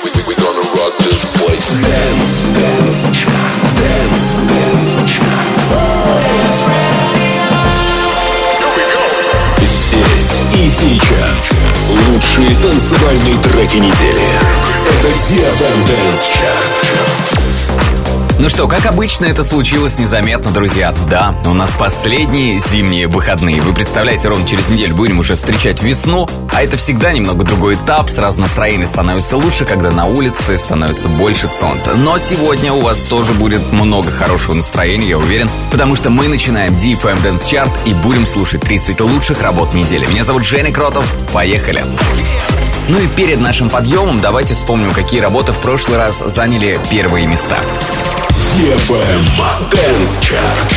We gonna rock this place. Dance, dance, dance, dance, dance radio. Here we go. Здесь и сейчас лучшие танцевальные треки недели. Это DFM Dance Chart. Ну что, как обычно, это случилось незаметно, друзья. Да, у нас последние зимние выходные. Вы представляете, ровно через неделю будем уже встречать весну. А это всегда немного другой этап. Сразу настроение становится лучше, когда на улице становится больше солнца. Но сегодня у вас тоже будет много хорошего настроения, я уверен. Потому что мы начинаем DFM Dance Chart и будем слушать 30 лучших работ недели. Меня зовут Женя Кротов. Поехали! Ну и перед нашим подъемом давайте вспомним, какие работы в прошлый раз заняли первые места. DFM Dance Chart.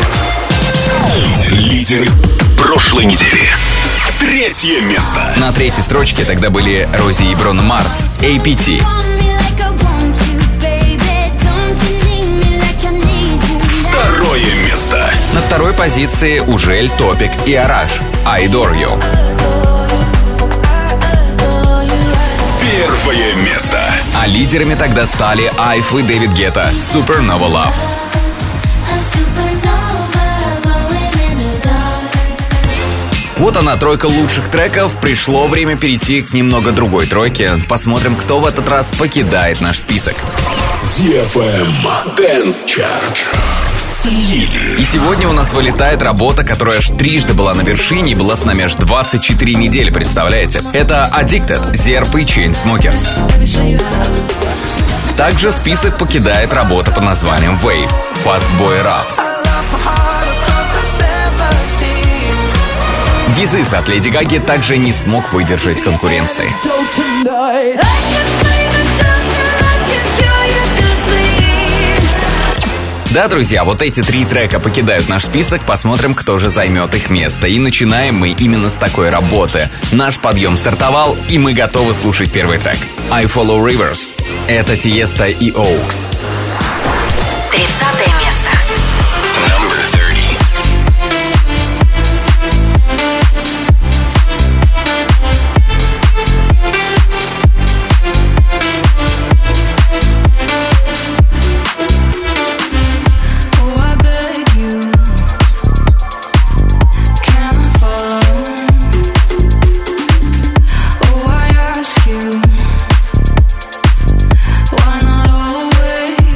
Лидеры прошлой недели. Третье место. На третьей строчке тогда были Рози и Бруно Марс, APT. Второе место. На второй позиции Ужель, Топик и Араш, I Adore You. Первое место. А лидерами тогда стали Айф и Дэвид Гетта, Supernova Love. Вот она, тройка лучших треков. Пришло время перейти к немного другой тройке. Посмотрим, кто в этот раз покидает наш список. DFM Dance Chart. И сегодня у нас вылетает работа, которая аж трижды была на вершине и была с нами аж 24 недели, представляете? Это Addicted, ZRP Chainsmokers. Также список покидает работа под названием Wave, Fast Boy Rap. This Is от Леди Гаги также не смог выдержать конкуренции. Да, друзья, вот эти три трека покидают наш список. Посмотрим, кто же займет их место. И начинаем мы именно с такой работы. Наш подъем стартовал, и мы готовы слушать первый трек. I Follow Rivers. Это Тиеста и Оукс. 30-е место. Why not always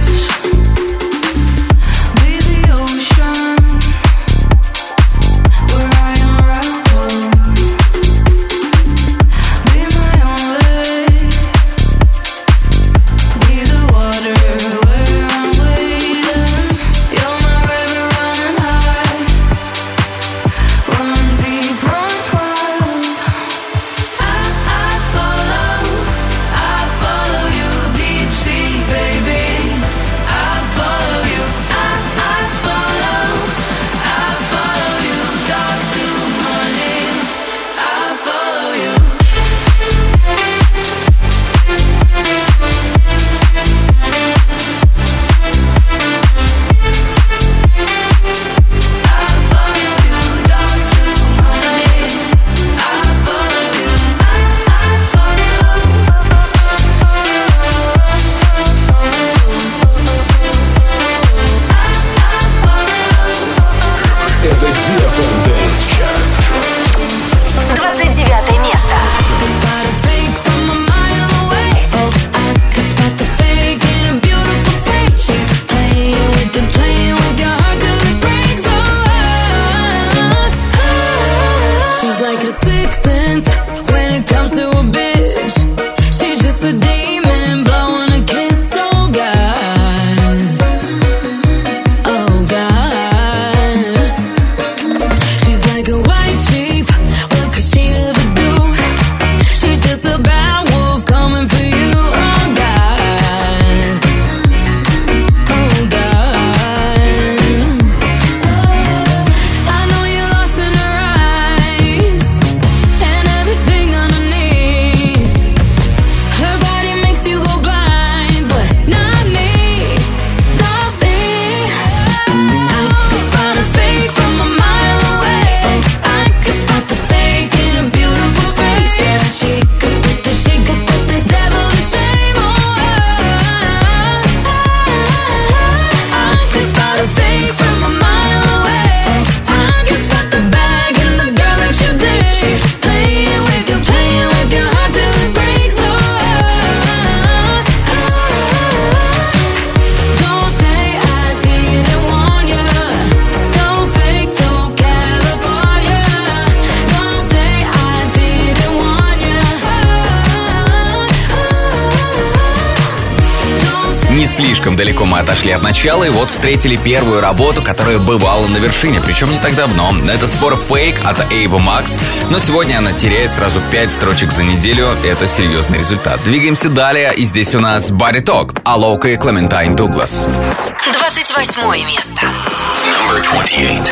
слишком далеко мы отошли от начала, и вот встретили первую работу, которая бывала на вершине, причем не так давно. Это спор Fake от Ava Max, но сегодня она теряет сразу 5 строчек за неделю. Это серьезный результат. Двигаемся далее, и здесь у нас Body Talk, Алока и Клементайн Дуглас. 28 место. Number 28.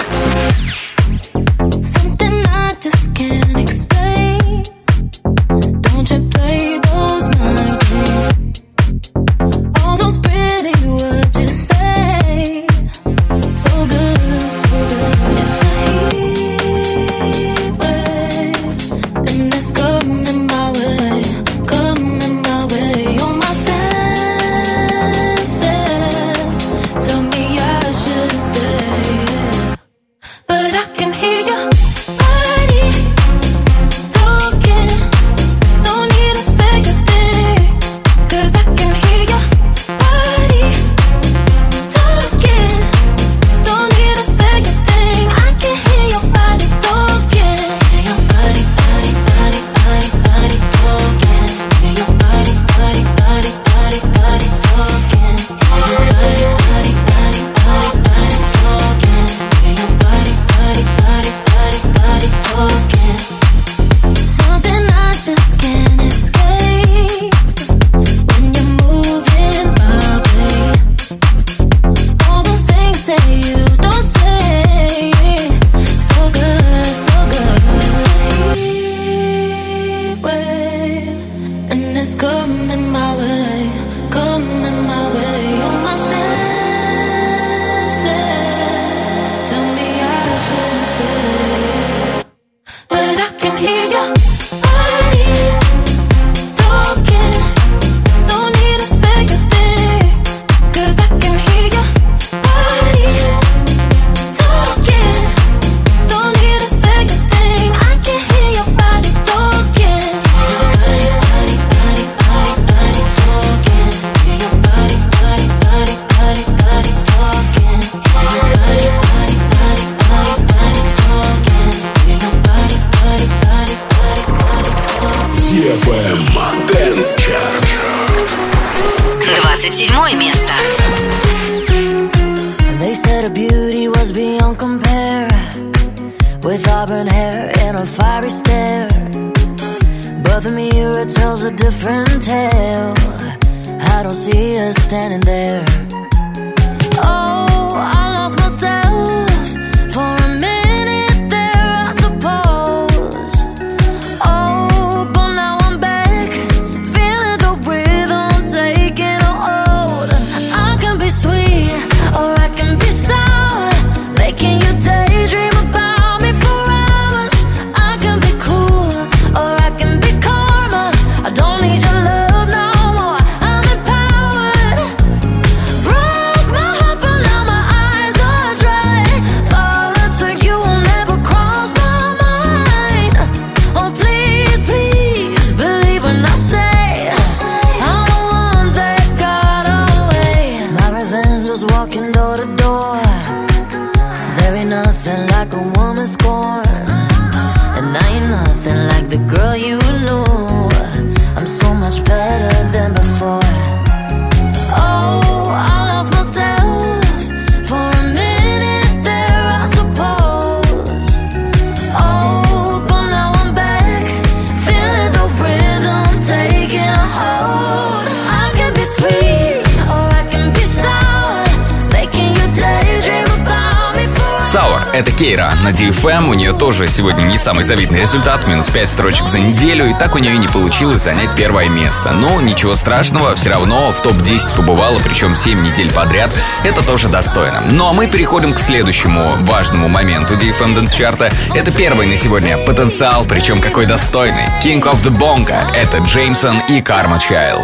Это Кейра на DFM. У нее тоже сегодня не самый завидный результат. Минус 5 строчек за неделю. И так у нее не получилось занять первое место. Но ничего страшного, все равно в топ-10 побывала, причем 7 недель подряд. Это тоже достойно. Ну а мы переходим к следующему важному моменту DFM Dance чарта. Это первый на сегодня потенциал, причем какой достойный. King of the Bongo. Это Джеймсон и Karma Child.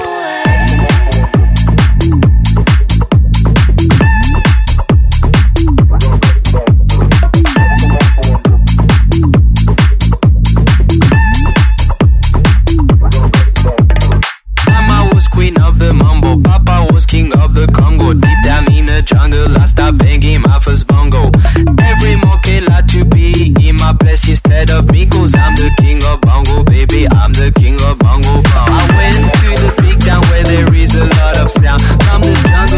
King of the Congo, deep down in the jungle, I start banging my first bongo. Every monkey like to be in my place instead of me, cause I'm the king of bongo, baby, I'm the king of bongo. I went to the big town where there is a lot of sound. From the jungle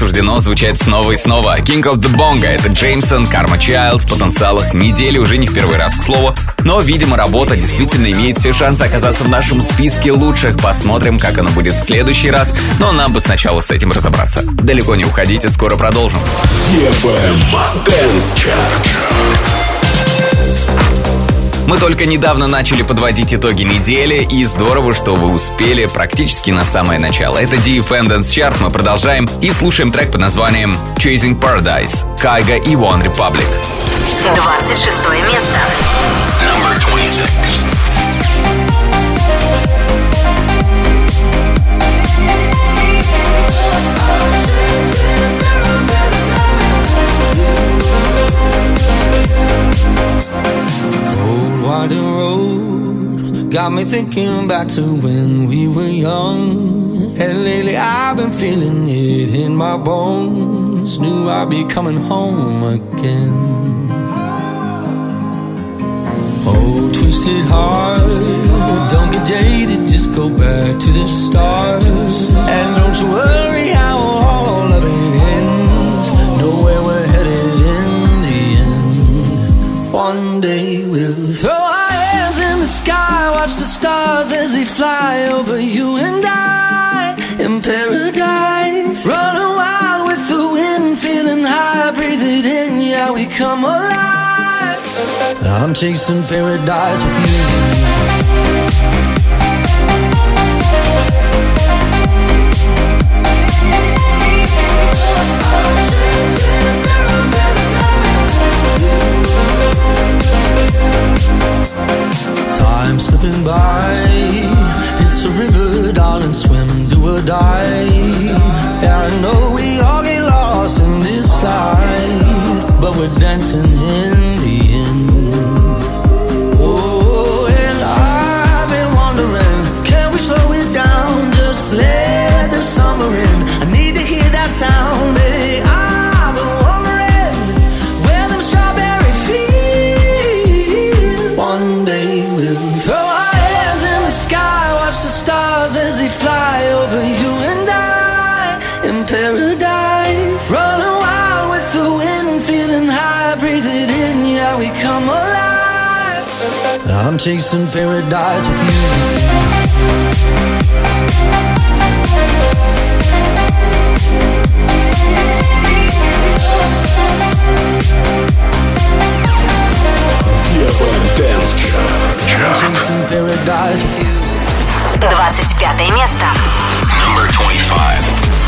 суждено звучать снова и снова. King of the Bongo — это Джеймсон, Karma Child, в потенциалах недели, уже не в первый раз, к слову. Но, видимо, работа действительно имеет все шансы оказаться в нашем списке лучших. Посмотрим, как оно будет в следующий раз. Но нам бы сначала с этим разобраться. Далеко не уходите, скоро продолжим. Dance Chart. Мы только недавно начали подводить итоги недели, и здорово, что вы успели практически на самое начало. Это DFM Dance Chart, мы продолжаем и слушаем трек под названием Chasing Paradise, Кайга и One Republic. 26 место. Number 26. Winding road got me thinking back to when we were young. And lately I've been feeling it in my bones. Knew I'd be coming home again. Oh, twisted heart, don't get jaded, just go back to the start. And don't you worry how all of it ends. Know where we're headed in the end. One day we'll throw our hands in the sky, watch the stars as they fly over you and I in paradise. Running wild with the wind, feeling high, breathe it in, yeah, we come alive. I'm chasing paradise with you. Time slipping by, it's a river, darling, swim, do or die. Yeah, I know we all get lost in this life, but we're dancing in the end. Oh, and I've been wondering, can we slow it down, just let the summer in. I need to hear that sound, baby. I've been wondering where them strawberry fields. One day we'll throw our hands in the sky, watch the stars as they fly over you and I in paradise. Running wild with the wind, feeling high, breathe it in, yeah, we come alive. I'm chasing paradise with you. Dance Chart. I'm chasing paradise with you. 25 место. Number 25.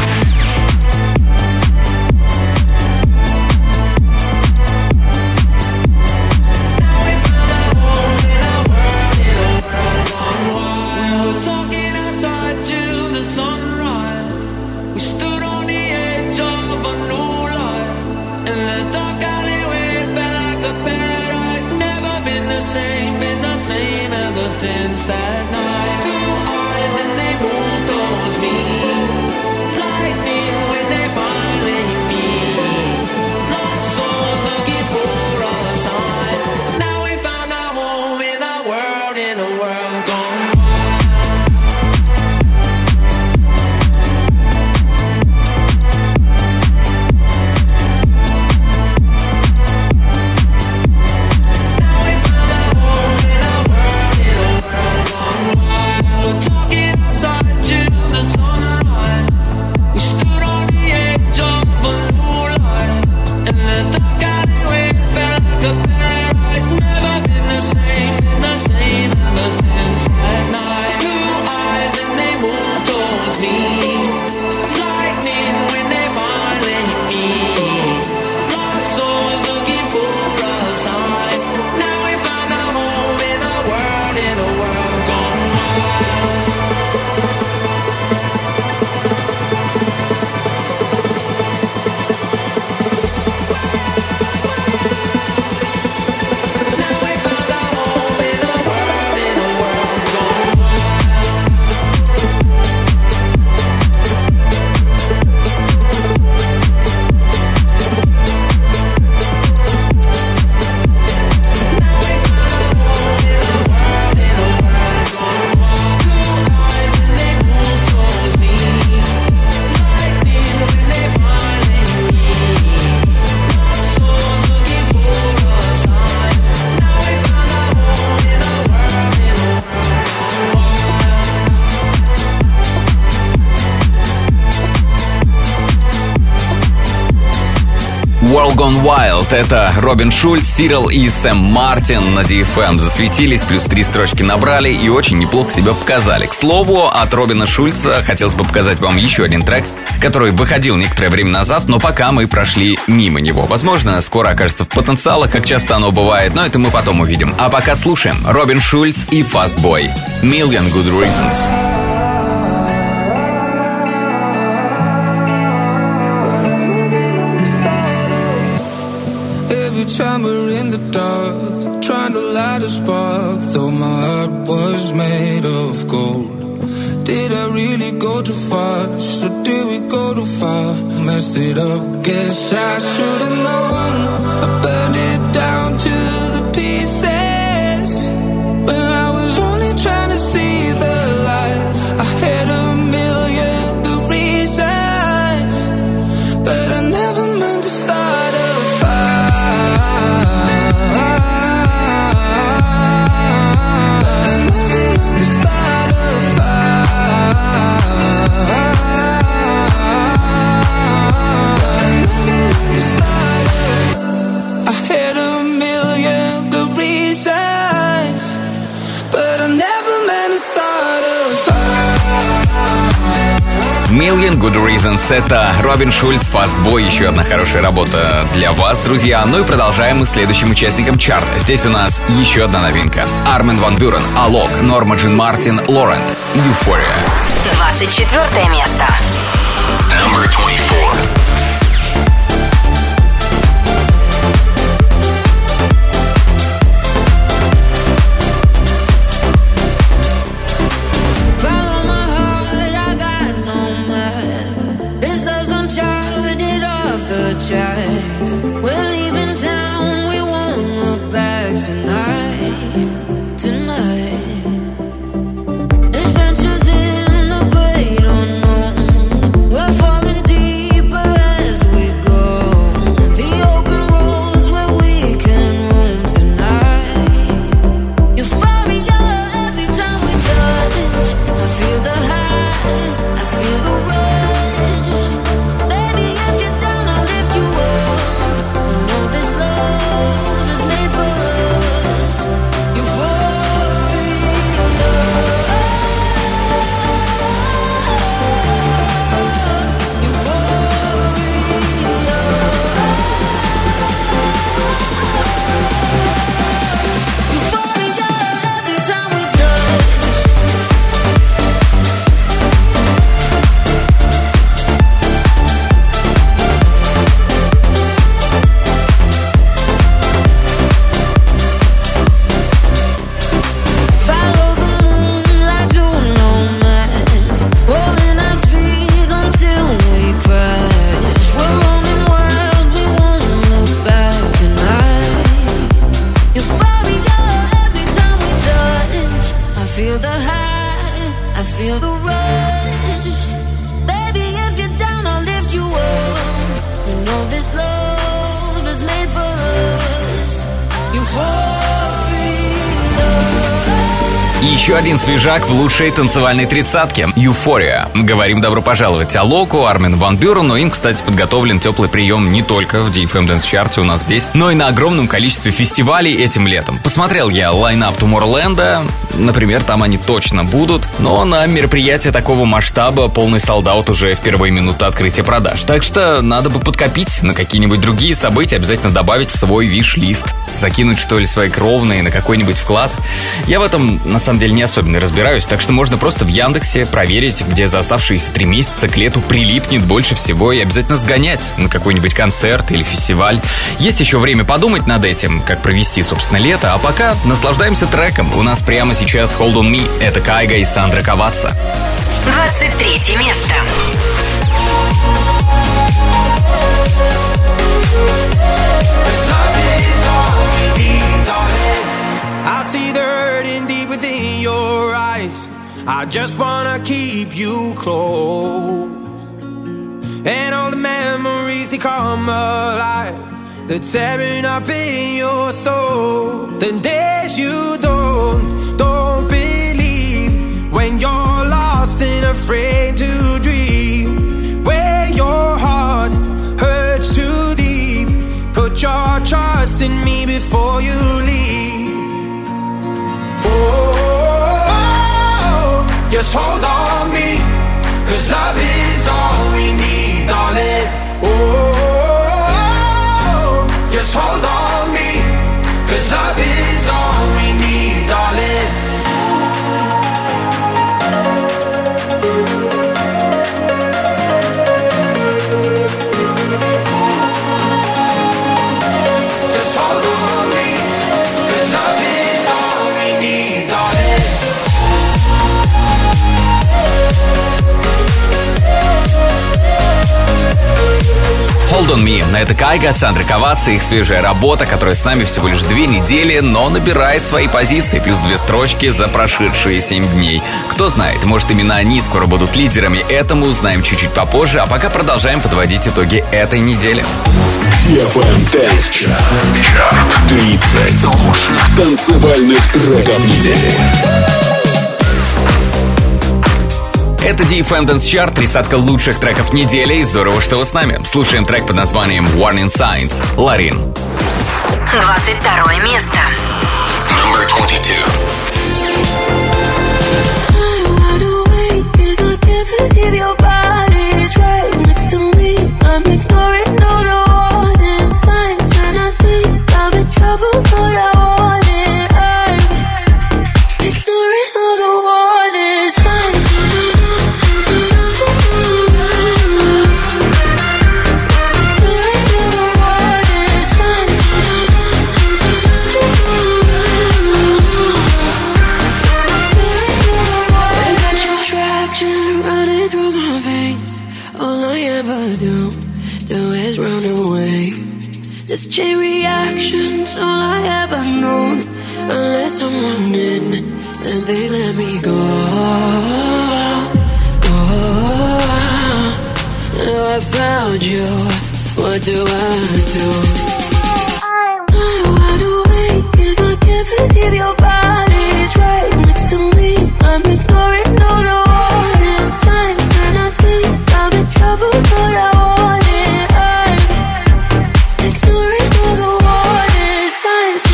Since that night, blue eyes and they roll towards me, lightning when they finally meet. Lost souls looking for a sign. Now we found our home in a world gone wild. Go Gone Wild. Это Робин Шульц, Сирил и Сэм Мартин на DFM засветились, плюс 3 строчки набрали и очень неплохо себя показали. К слову, от Робина Шульца хотелось бы показать вам еще один трек, который выходил некоторое время назад, но пока мы прошли мимо него. Возможно, скоро окажется в потенциалах, как часто оно бывает, но это мы потом увидим. А пока слушаем Робин Шульц и Fast Boy. Million Good Reasons. Time we're in the dark, trying to light a spark, though my heart was made of gold. Did I really go too fast, or did we go too far? Messed it up, guess I should've known. I burned it down to the pieces, where I was only trying to see the light. I had a million good reasons, but I never meant to start a fire. Million Good Reasons. Это Робин Шульц, Fast Boy. Еще одна хорошая работа для вас, друзья. Ну и продолжаем мы с следующим участником чарта. Здесь у нас еще одна новинка. Армин ван Бюрен, Алок, Норма Джин Мартин, Лорент, Euphoria. 24 место. Number 24. We're leaving town, we won't look back tonight. Adventures in the great unknown. We're falling deeper as we go. The open roads where we can roam tonight. Euphoria every time we touch. I feel the high, I feel the rush. Baby, if you're down, I'll lift you up. You know this love is made for us. Euphoria every time we touch. Follow the moonlight to nomads, rolling our speed until we crash. We're roaming wild, we won't look back tonight. Euphoria every time we touch. I feel the high, I feel the rush. Baby, if you're down, I'll lift you up. You know this love is made for us. Euphoria. И еще один свежак в лучшей танцевальной тридцатке. Euphoria. Говорим добро пожаловать Алоку, Армин ван Бюрену. Им, кстати, подготовлен теплый прием не только в DFM Dance Chart у нас здесь, но и на огромном количестве фестивалей этим летом. Посмотрел я лайнап Tomorrowland, например, там они точно будут, но на мероприятие такого масштаба полный солдаут уже в первые минуты открытия продаж. Так что надо бы подкопить на какие-нибудь другие события, обязательно добавить в свой виш-лист, закинуть, что ли, свои кровные на какой-нибудь вклад. Я в этом, на самом деле, не особенно разбираюсь, так что можно просто в Яндексе проверить, где за оставшиеся 3 месяца к лету прилипнет больше всего, и обязательно сгонять на какой-нибудь концерт или фестиваль. Есть еще время подумать над этим, как провести, собственно, лето, а пока наслаждаемся треком. У нас прямо сейчас Hold On Me. Это Кайга и Сандра Каваца. 23 место. I see the hurting deep within your eyes. I just wanna keep you close. And all the memories, they come alive. They're tearing up in your soul. The days you don't believe, when you're lost and afraid to dream, where your heart hurts too deep. before you leave. Oh, just hold on me, 'cause love is all we need, darling. Oh, just hold on me, 'cause love is all we need, darling. Just hold on me, 'cause love is all we need, darling. Hold on me. Это Кайга, Сандра Каваци, их свежая работа, которая с нами всего лишь 2 недели, но набирает свои позиции, плюс 2 строчки за прошедшие 7 дней. Кто знает, может именно они скоро будут лидерами, это мы узнаем чуть-чуть попозже, а пока продолжаем подводить итоги этой недели. DFM Dance Chart. 30 лучших танцевальных треков недели. Это DFM Dance Chart, 30 лучших треков недели, и здорово, что вы с нами. Слушаем трек под названием Warning Signs, Ларин. 22 место. Number 22. This chain reaction's all I ever known. Unless someone in, then they let me go. Now I found you. What do I do? I'm wide awake and I can't believe your body's right next to me. I'm ignoring all the warning signs, and I think I'm in trouble, but I want it. I'm ignoring all the warning signs.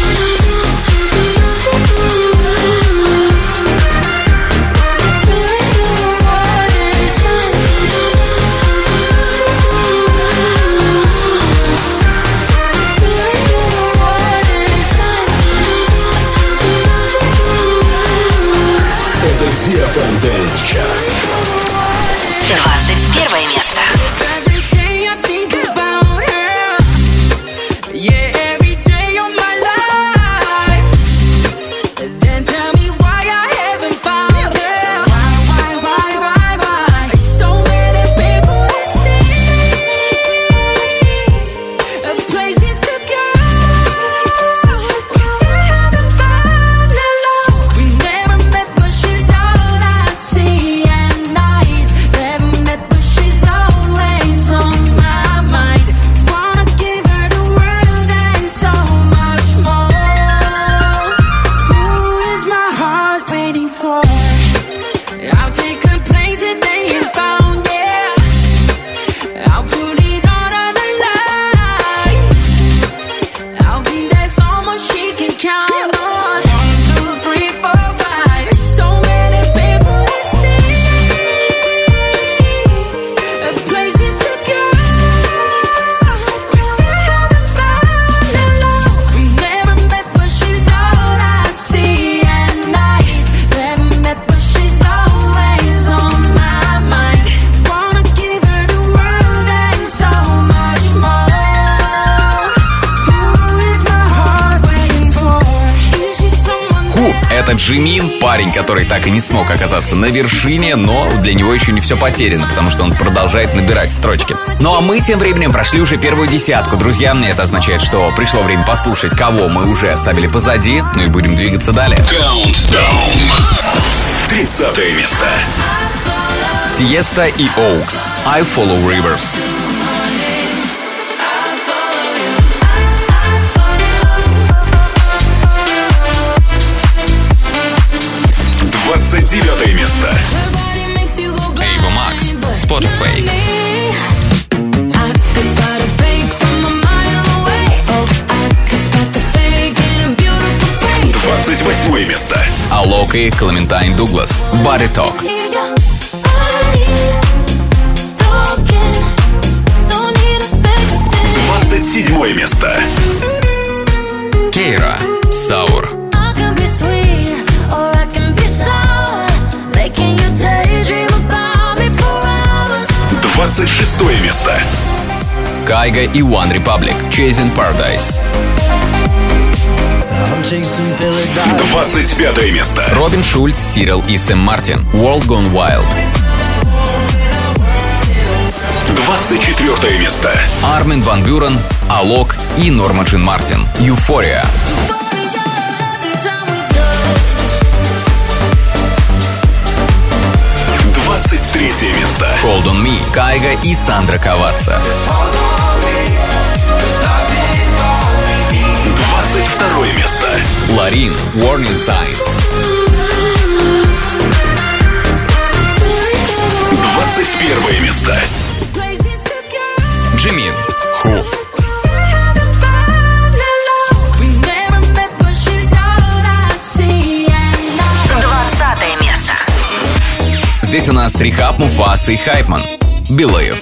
DFM Dance Chart. 21 место. Every day I think about her. Yeah, every day of my life. Then tell me why I haven't found her. Why? There's so many people to see, places to go. We still haven't found her love. We never met, but she's all I see at night. Never met, but she's always on my mind. Wanna give her the world and so much more. Who is my heart waiting for? I'll take her places they ain't found, yeah. I'll put it all on the line. I'll be there so much she can count on. 1, 2, 3, 4, 5. There's so many people to see, places to go. We still haven't found her love. We never met, but she's all I see at night. Never met, but she's always on my mind. Wanna give her the world and so much more. Who is my heart waiting for? Is she someone Ху, that I это Джимин, парень, который так и не смог оказаться на вершине, но для него еще не все потеряно, потому что он продолжает набирать строчки. Ну а мы тем временем прошли уже первую десятку, друзья. Это означает, что пришло время послушать, кого мы уже оставили позади, ну и будем двигаться далее. Countdown. 30 место. Тиеста и Оукс, I Follow Rivers. 29 место. Эйва Макс, Spotify. I could spot a fake from a mile away. Oh, I could spot the fake. 28 место. Алок и Клементайн Дуглас. Body Talk. 27 место. Кейра. Саур. 26 место. Кайга и One Republic. Chasing Paradise. 25 место. Робин Шульц, Сирил и Сэм Мартин. World Gone Wild. 24 место. Армин ван Бюрен, Алок и Норма Джин Мартин. Euphoria. 23 место. Hold on Me. Кайга и Сандра Каваца. 22 место. Ларин. Warning Signs. 21 место. Джимин. Who. 20 место. Здесь у нас Рихаб, Муфас и Хайпман. Believe.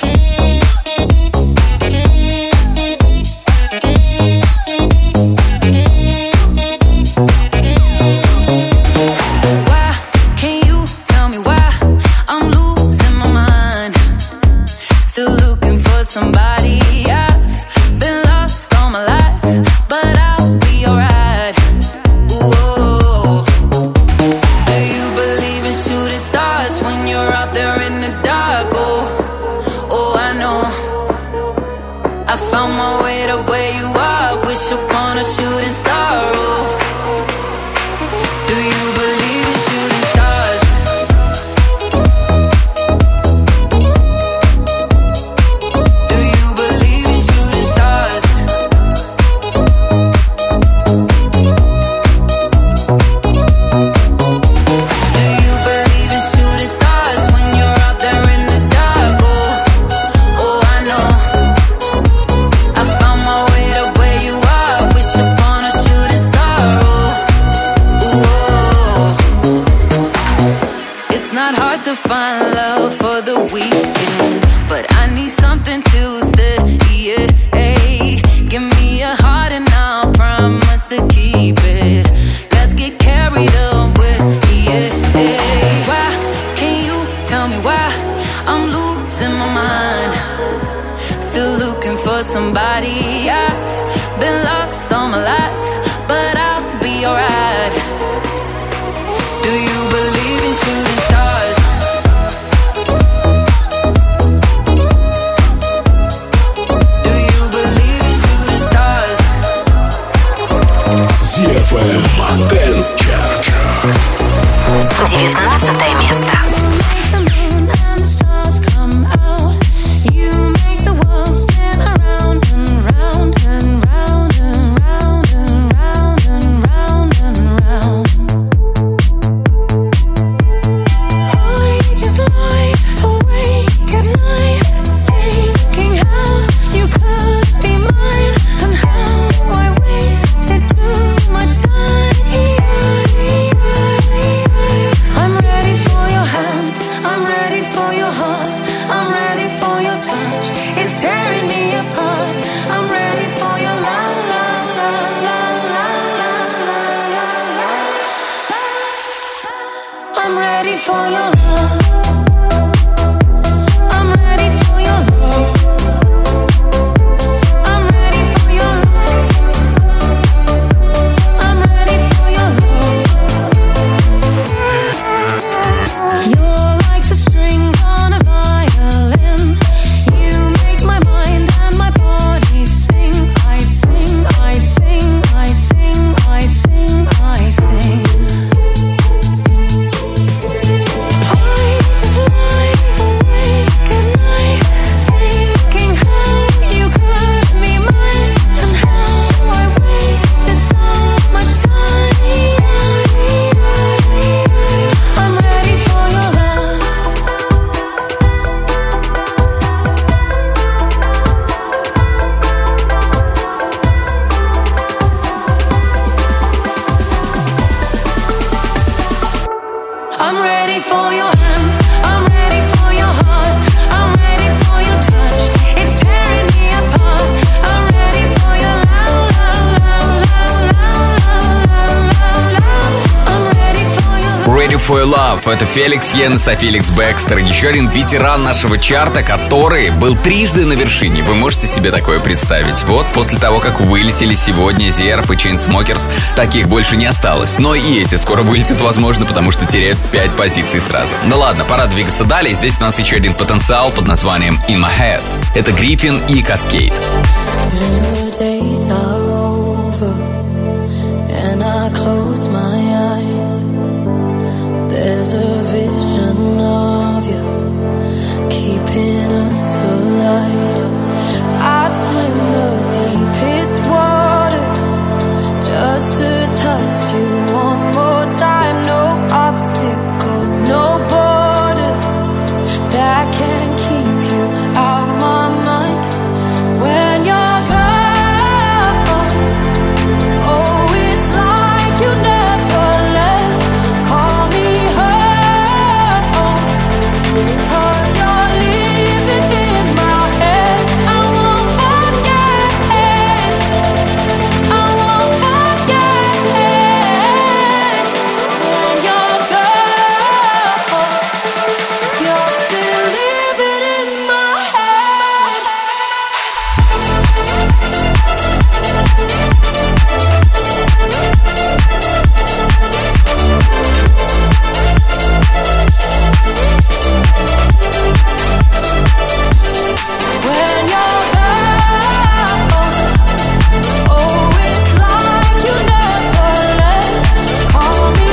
Dance Chart. 19 место. I Ready for Your Love. Это Феликс Йенс, а Феликс Бэкстер. Еще один ветеран нашего чарта, который был трижды на вершине. Вы можете себе такое представить? Вот после того, как вылетели сегодня Зерб и Chainsmokers, таких больше не осталось. Но и эти скоро вылетят, возможно, потому что теряют 5 позиций сразу. Ну ладно, пора двигаться далее. Здесь у нас еще один потенциал под названием In My Head. Это Гриффин и Каскейд. And I close my eyes. There's a vision of you keeping us alive. I'd swim the deepest waters just to touch you one more time. No obstacles, no borders that can keep you out my mind. When you're gone, oh, it's like you never left. Call me home, 'cause you're living in my head. I won't forget, I won't forget. When you're gone, you're still living in my head. When you're gone, oh, it's like you never left. Call me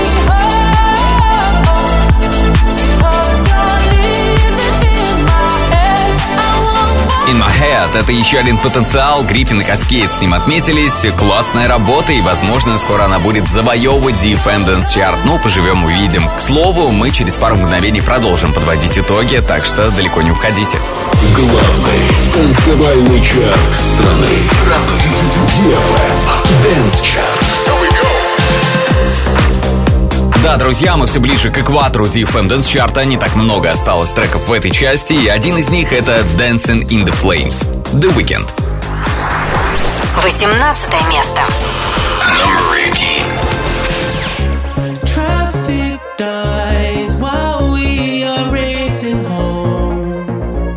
home, 'cause you're living in my head. I won't In My Head. Это еще один потенциал. Гриффин и Каскейд с ним отметились. Классная работа, и, возможно, скоро она будет завоевывать Defendants Chart. Ну, поживем, увидим. К слову, мы через пару мгновений продолжим подводить итоги, так что далеко не уходите. Главный танцевальный чарт страны. Dance Chart. Да, друзья, мы все ближе к экватору Defendants Chart. Не так много осталось треков в этой части, и один из них — это Dancing in the Flames, The Weeknd. 18 место. Number 18. Traffic dies while we are racing home.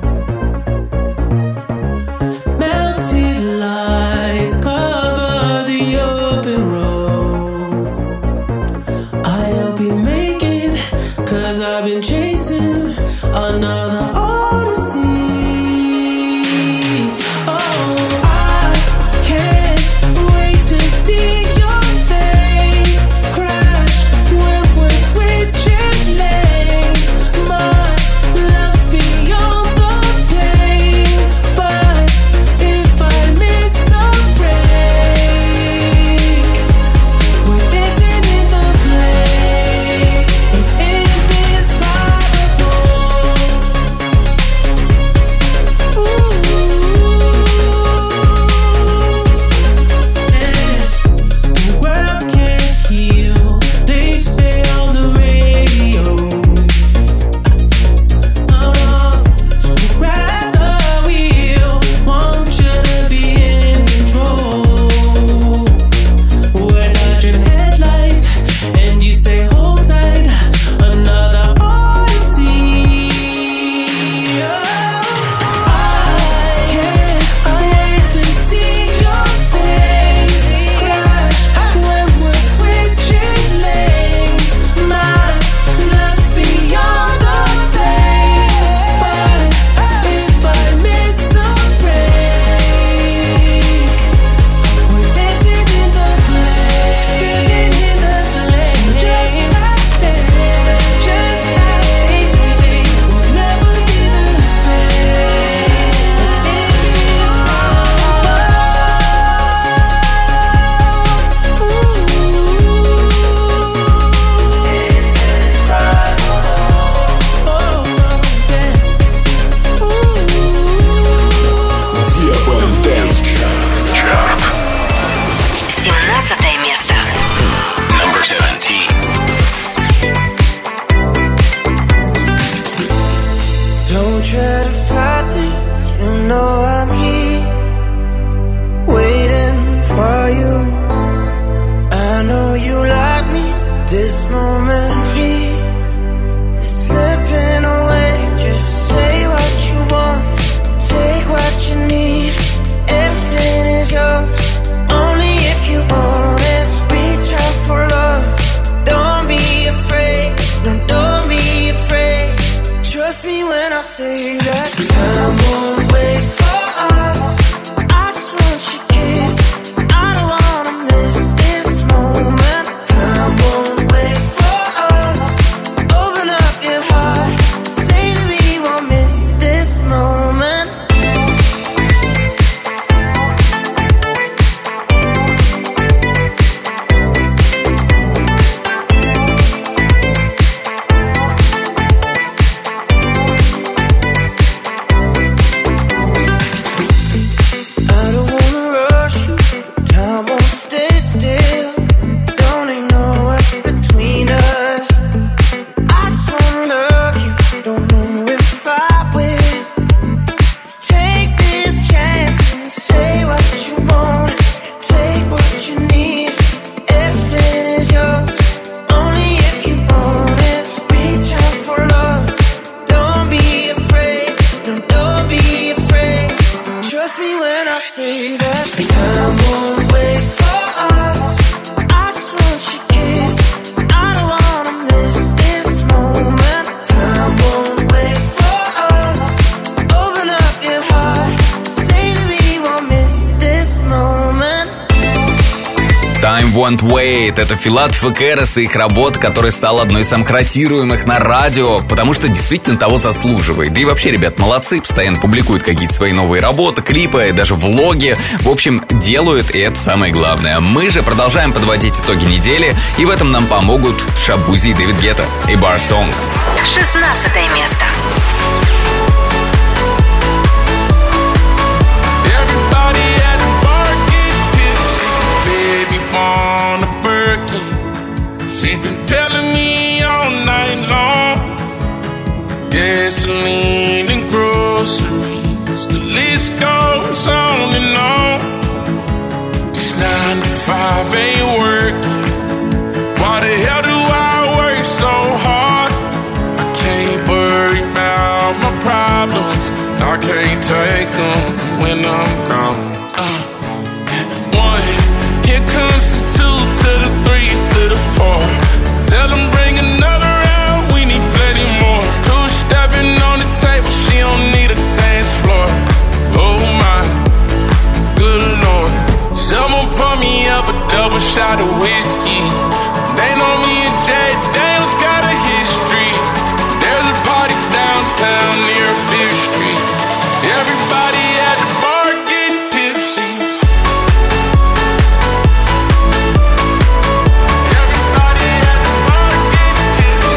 Melted lights cover the open road. I'll be making, 'cause I've been chasing another odyssey. Oh, I can't wait to see your face crash when we're switching lanes. My love's beyond the pain, but if I miss the break, we're dancing in the flames. It's indescribable. The world can't heal, they say on the radio. So grab the wheel, want you to be in control. We're dodging headlights, and you say hold tight, another odyssey. I can't wait to see your face crash when we're switching lanes. My love's beyond the pain, but if I miss the break, we're dancing in the flames, just like that, just like we'll never be the same. DFM Dance Chart. 17 место. Number 17. Don't try to fight it, you know I'm here, waiting for you. I know you like me, This moment here is slipping away. Just say what you want, take what you need. Everything is yours, only if you want it. Reach out for love, don't be afraid. No, don't be afraid. Trust me when I say that time won't wait for us. I just want your kiss, I don't wanna miss this moment. Time won't wait for us. Open up your heart, say that we won't miss this moment. I don't wanna rush you, time won't stay still. Don't ain't know what's between us. I just wanna love you, don't know if I will. Let's take this chance and say what you want, take what you need. Everything is yours, only if you want it. Reach out for love, don't be afraid. No, don't be afraid. Trust me when I say that time won't wait for us. I just want your kiss, I don't wanna miss this moment. Time won't wait for us. Open up your heart, say that we won't miss this moment. Time Won't Wait — это Филатов и Кэрос и их работа, которая стала одной из самых ротируемых на радио, потому что действительно того заслуживает. Да и вообще, ребят, молодцы, постоянно публикуют какие-то свои новые работы, клипы, даже влоги. В общем, делают, и это самое главное. Мы же продолжаем подводить итоги недели, и в этом нам помогут Шабузи и Дэвид Гетта и Bar Song. 16 место. Everybody at the bar get tipsy. Baby want a Birkin. She's been telling me all night long. Gasoline and groceries, the list goes on and on. This 9 to 5 ain't working. Why the hell do I work so hard? I can't worry about my problems, I can't take them when I'm gone. One, here comes the 2 to the 3 to the 4. Tell them bring another round, we need plenty more. 2 stepping on the table, she don't need a dance floor. Oh my, good lord. Someone pour me up a double shot of whiskey. They know me and Jay Daniels got a history. There's a party downtown near 5th Street. Everybody at the bar getting tipsy. Everybody at the bar getting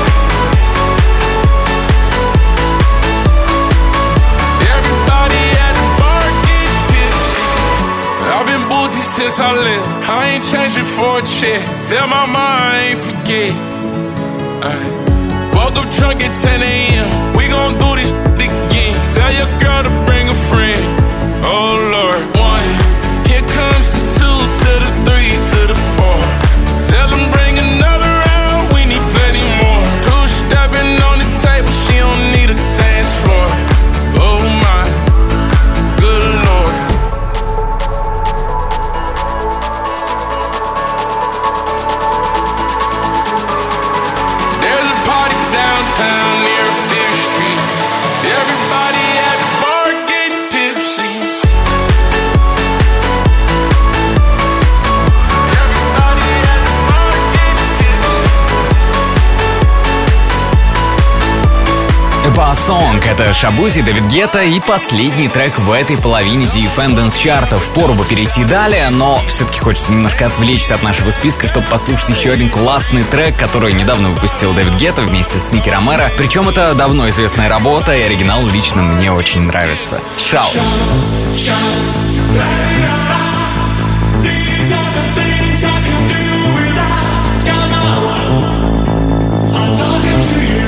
tipsy. Everybody at the bar getting tipsy. I've been boozy since I left. I ain't changing for a check. Tell my mom I ain't forget. Woke up drunk at 10 a.m. We gon' do this again. Tell your girl to bring a friend. Oh Lord. 1, here comes the 2 to the 3 to the 4. Tell them bring another round, we need plenty more. 2 stepping on the table, she don't need a dance floor. Oh my, good lord. There's a party downtown near 5th Street. Everybody at the bar getting tipsy. Everybody at the bar getting tipsy. Bar Song — это Шабузи, Дэвид Гетта и последний трек в этой половине Defendance чартов. Пору бы перейти далее, но все-таки хочется немножко отвлечься от нашего списка, чтобы послушать еще один классный трек, который недавно выпустил Дэвид Гетта вместе с Ники Ромеро. Причем это давно известная работа, и оригинал лично мне очень нравится. Shout. These are the things I can do without your love. I'm talking to you.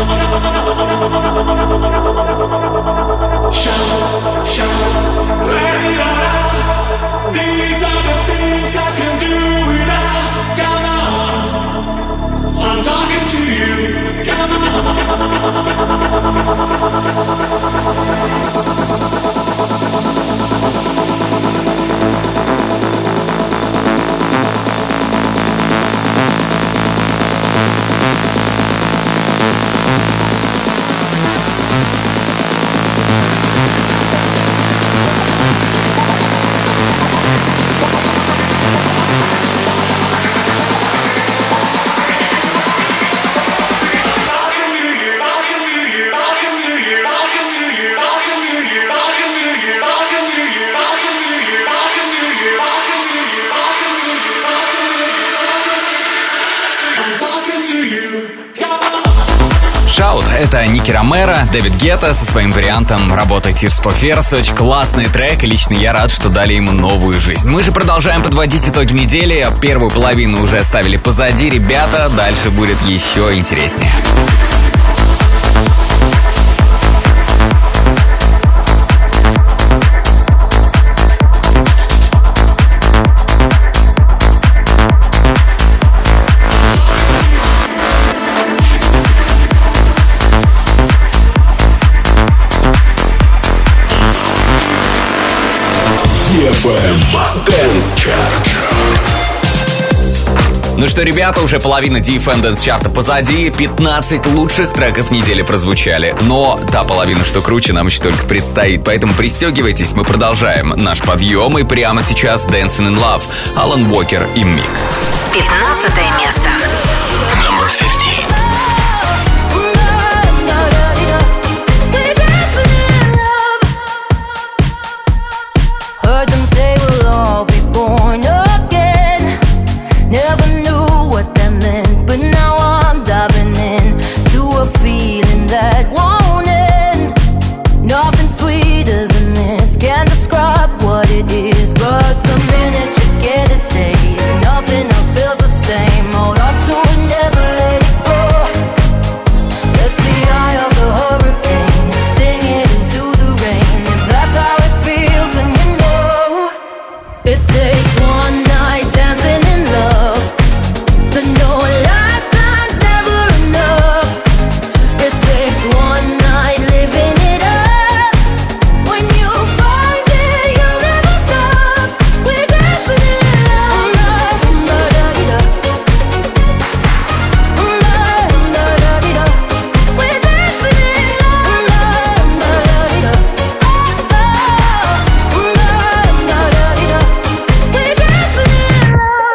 These are the things I can do without. Come on, I'm talking to you. Come Shout — это Ники Ромеро, Дэвид Гетта со своим вариантом работы Tears for Fears. Очень классный трек, и лично я рад, что дали ему новую жизнь. Мы же продолжаем подводить итоги недели. Первую половину уже оставили позади, ребята. Дальше будет еще интереснее. Dance Chart. Ну что, ребята, уже половина DFM Dance Chart позади. 15 лучших треков недели прозвучали. Но та половина, что круче, нам еще только предстоит. Поэтому пристегивайтесь, мы продолжаем наш подъем. И прямо сейчас Dancing in Love, Алан Уокер и Мик. 15 место. Number 15. Heard them say we'll all be born again. Never knew what that meant, but now I'm diving in to a feeling that won't end. Nothing sweeter than this, can't describe what it is, but the minute you get a taste, nothing else feels the same. Hold on to it, never let it go. It's the eye of the hurricane, sing it into the rain. If that's how it feels, then you know it takes one night dancing in love to know a lifetime's never enough. It takes one night living it up. When you find it, you'll never stop. We're dancing in love. Da-da-da-da. Da-da-da-da. We're dancing in love. Da-da-da-da. Da-da-da-da. We're dancing in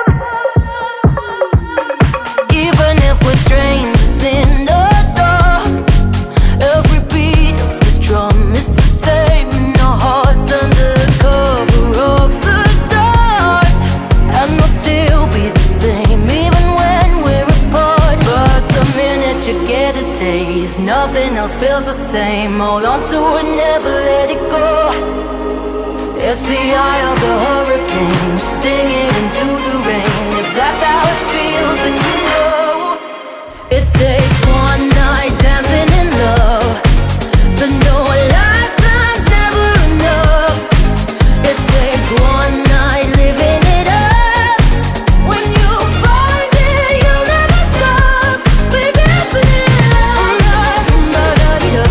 love. Even if we're strangers in the dark, every beat of the drum is the same in our hearts under cover of the stars. And we'll still be the same even when we're apart. But the minute you get a taste, nothing else feels the same. Hold on to it, never let it go. It's the eye of the hurricane, sing it into the rain. If that's how it feels, then you know it takes one night dancing in love to know a lifetime's never enough. It takes one night living it up. When you find it, you'll never stop. We're dancing in love. Da-da-da-da.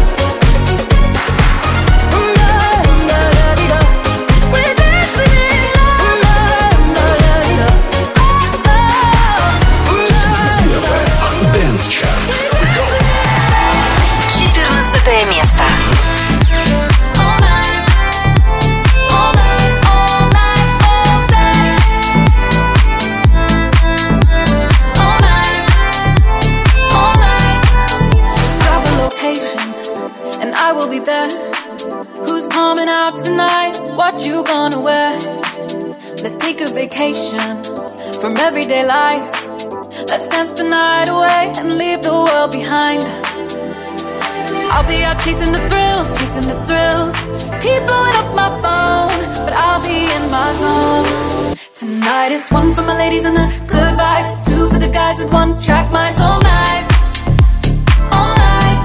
Da-da-da-da. We're dancing in love. Da-da-da-da. DFM Dance Chart. 14 место. All night, all night, all night, all day. All night, all night. Just drop a location, and I will be there. Who's coming out tonight? What you gonna wear? Let's take a vacation from everyday life. Let's dance the night away and leave the world behind. I'll be out chasing the thrills, chasing the thrills. Keep blowing up my phone, but I'll be in my zone. Tonight it's one for my ladies and the good vibes, two for the guys with one track minds all night, all night.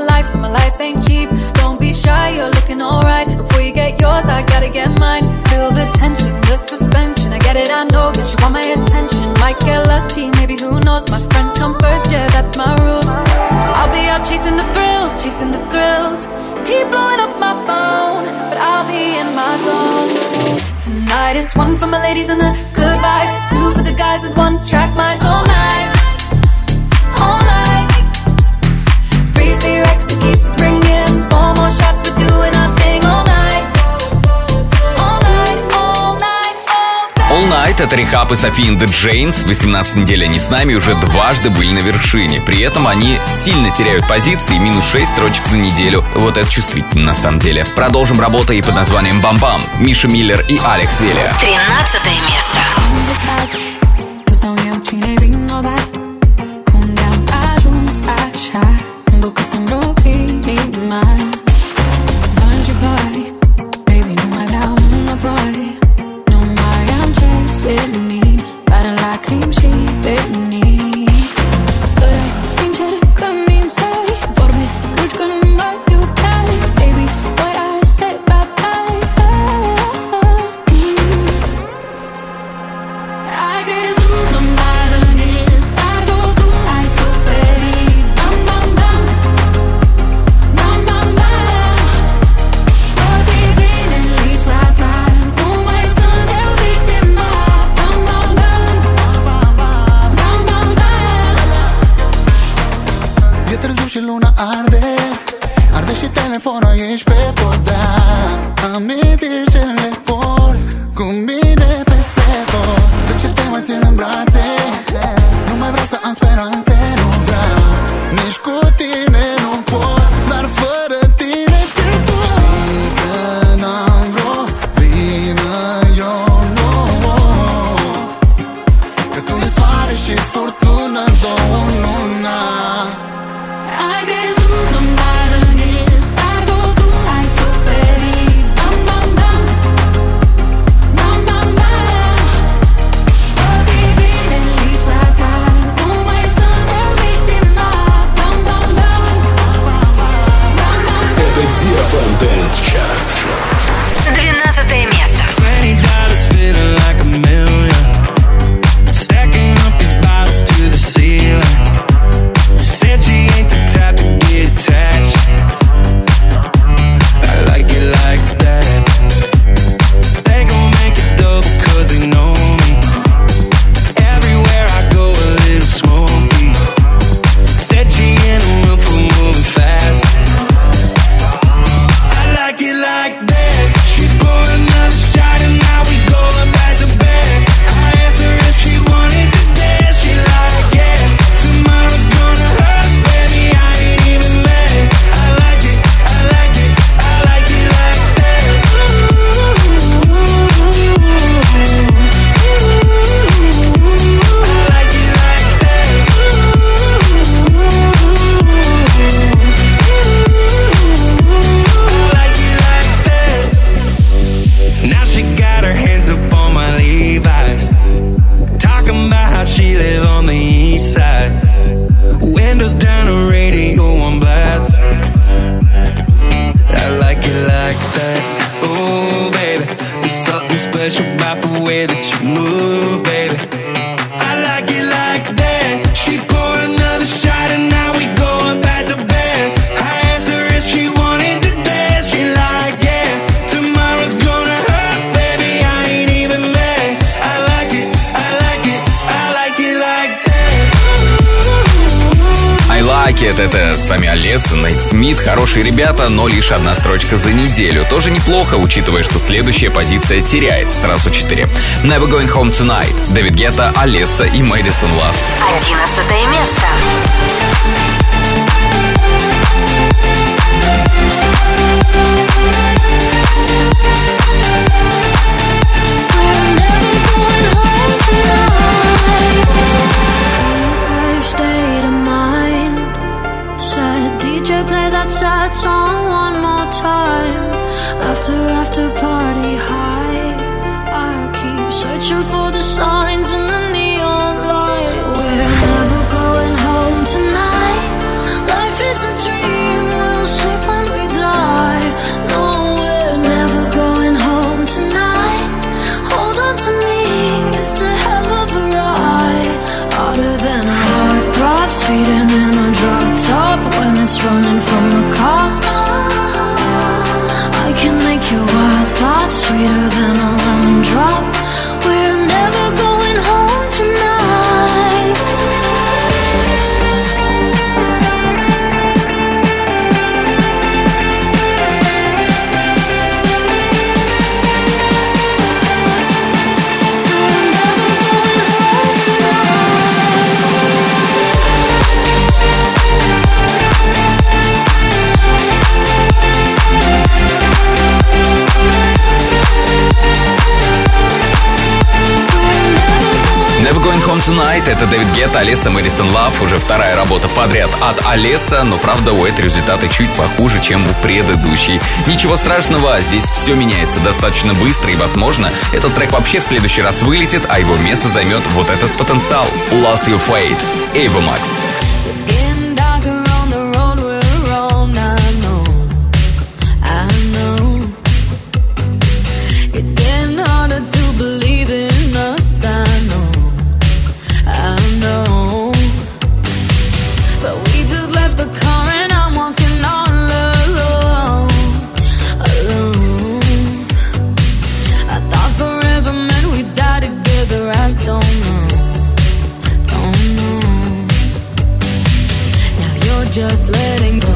life, that my life ain't cheap. Don't be shy, you're looking alright. Before you get yours, I gotta get mine. Feel the tension, the suspension. I get it, I know that you want my attention. Might get lucky, maybe who knows. My friends come first, yeah, that's my rules. I'll be out chasing the thrills, chasing the thrills. Keep blowing up my phone, but I'll be in my zone. Tonight is one for my ladies and the good vibes, two for the guys with one track minds. All night, all night. 3 for your ex that keeps ringing. 4 more shots, we're doing our thing all night. All night, all night, all night. All Night — это рехап и Софи and the Janes. 18 недель они с нами уже дважды были на вершине. При этом они сильно теряют позиции, минус 6 строчек за неделю. Вот это чувствительно на самом деле. Продолжим работу и под названием «Бам-бам». Миша Миллер и Алекс Велия. 13 место. Это сами Алесса, Нейт Смит, хорошие ребята, но лишь 1 строчка за неделю. Тоже неплохо, учитывая, что следующая позиция теряет сразу 4. Never Going Home Tonight, Дэвид Гетта, Алесса и Мэдисон Лав. 11 место. Sad song one more time. After party high, I keep searching for the signs in the neon light. We're never going home tonight. Life is a dream. running from the cops. I can make your wild thoughts sweeter than a lemon drop. We're never going home tonight. Never Going Home Tonight — это Дэвид Гетта, Алесса, Мэдисон Лав. Уже вторая работа подряд от Алесса, но, правда, у этой результаты чуть похуже, чем у предыдущей. Ничего страшного, здесь все меняется достаточно быстро, и, возможно, этот трек вообще в следующий раз вылетит, а его место займет вот этот потенциал. Lost Your Fate, Ava Max. Just letting go.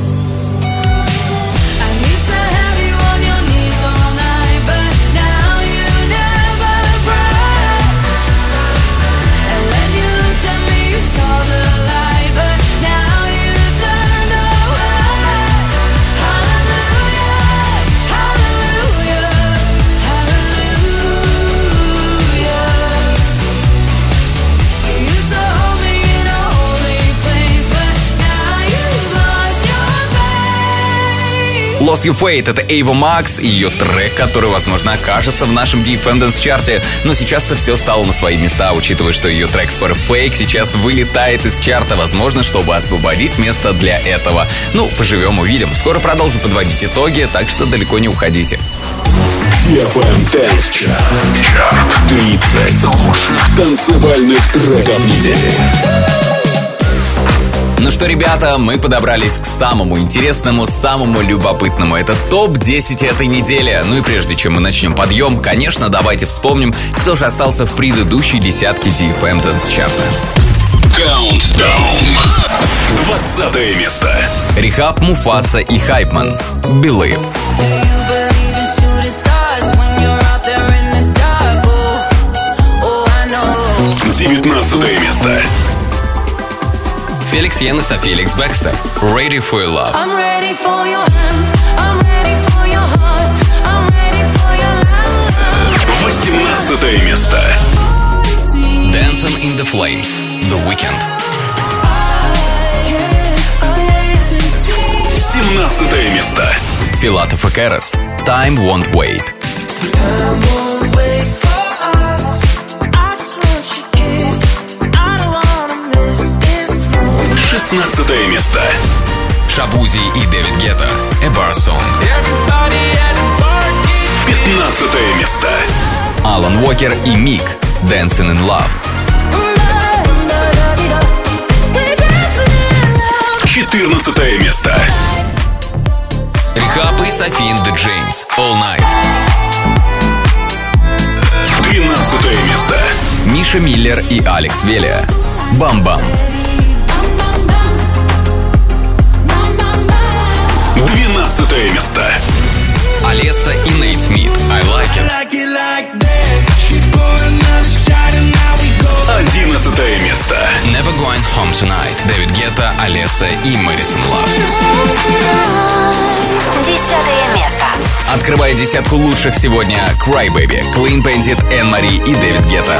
I used to have you on your knees all night, but now you never cry. And when you looked at me, you saw the light, but now you turned away. Hallelujah, hallelujah, hallelujah. You used to hold me in a holy place, but Lost Your Fate — это Ava Max и ее трек, который, возможно, окажется в нашем Defendants чарте. Но сейчас-то все стало на свои места, учитывая, что ее трек Spare Fake сейчас вылетает из чарта, возможно, чтобы освободить место для этого. Ну, поживем, увидим. Скоро продолжим подводить итоги, так что далеко не уходите. DFM Dance Chart. 30 лучших танцевальных треков недели. Ну что, ребята, мы подобрались к самому интересному, самому любопытному. Это топ-10 этой недели. Ну и прежде чем мы начнем подъем, конечно, давайте вспомним, кто же остался в предыдущей десятке DFM Dance чарта. Countdown. 20 место. Рехаб, Муфаса и Хайпман. Believe. 19 место. Феликс Йен и Феликс Бэкстер. Ready for your love. I'm ready for your hand, I'm ready for your heart, I'm ready for your love. 18 место. Dancing in the Flames. The Weeknd. 17 место. Филатов и Кэрос. Time Won't Wait. 16 место. Шабузи и Дэвид Гетта. A Bar Song. 15 место. Алан Уокер и Мик. Dancing in Love. 14 место. Рехаб и Софи and the James. All Night. 13 место. Миша Миллер и Алекс Велия. Бам-бам. 12 место. Алесса и Нейт Смит. I Like It. 11 место. Never Going Home Tonight. Дэвид Гетта, Алесса и Мэдисон Лав. 10 место. Открывает десятку лучших сегодня Cry Baby, Clean Bandit, Энн Мари и Дэвид Гетта.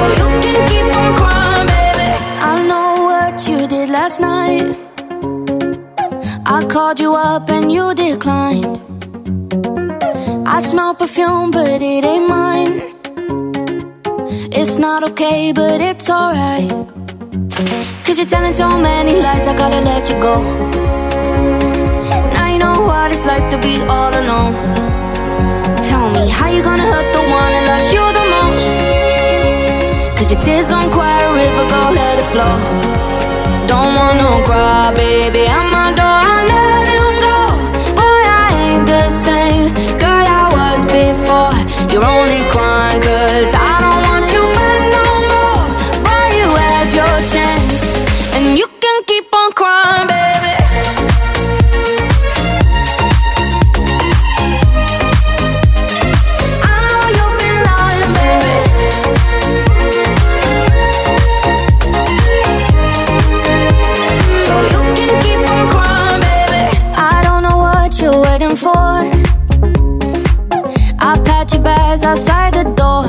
I called you up and you declined. I smell perfume, but it ain't mine. It's not okay, but it's alright. 'Cause you're telling so many lies, I gotta let you go. Now you know what it's like to be all alone. Tell me, how you gonna hurt the one that loves you the most? 'Cause your tears gon' quiet a river, go let it flow. Don't want no cry, baby. I'm my door, I let him go. Boy, I ain't the same girl I was before. You're only crying 'cause I don't want you back no more. Boy, you had your chance, and you can keep on crying, baby. I know you've been lying, baby. So you can keep on crying, baby. I don't know what you're waiting for. I packed your bags outside the door.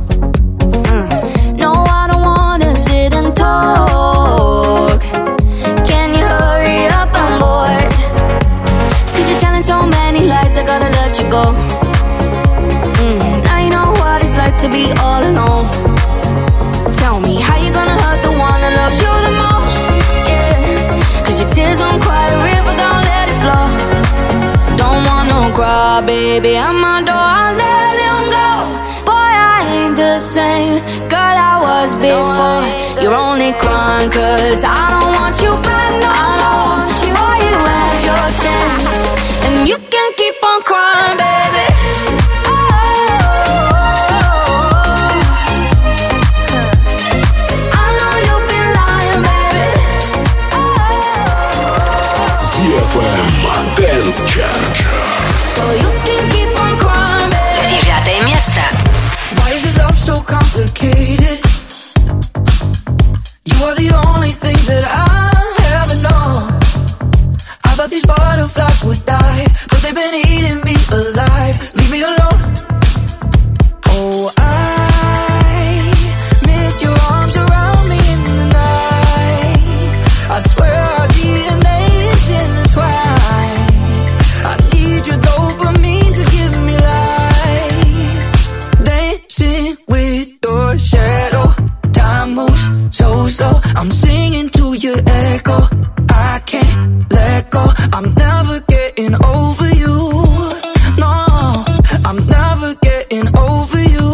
No, I don't wanna sit and talk. Can you hurry up, I'm bored. 'Cause you're telling so many lies, I gotta let you go. Now you know what it's like to be all alone. Tell me, how you gonna hurt the one that loves you the most? Yeah, 'cause your tears won't quiet a river, don't let it flow. Don't want no cry, baby, I'm my door, I let him go. Boy, I ain't the same girl I was before. You're only crying 'cause I don't want you back no more. Boy, you had your chance, and you can keep on crying, baby. I know you've been lying, baby. DFM Dance Chart. So you can keep on crying, baby. 9 место. Why is this love so complicated? You are the only thing that I ever know. I thought these butterflies would die, but they've been eating me alive. Leave me alone. Oh, I miss your arms around me in the night. I swear our DNA is intertwined. I need your dopamine to give me life. Dancing with your shadow. Time moves so slow. I'm singing to your echo. I can't let go. I'm never getting over you. No, I'm never getting over you.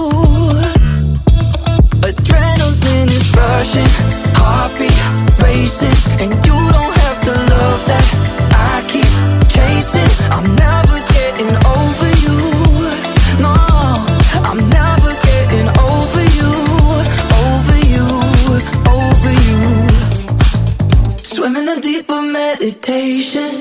Adrenaline is rushing, heartbeat racing, and you don't have to love that. I keep chasing. I'm never getting over you. No, I'm never getting over you, over you, over you. Swim in the deep of meditation.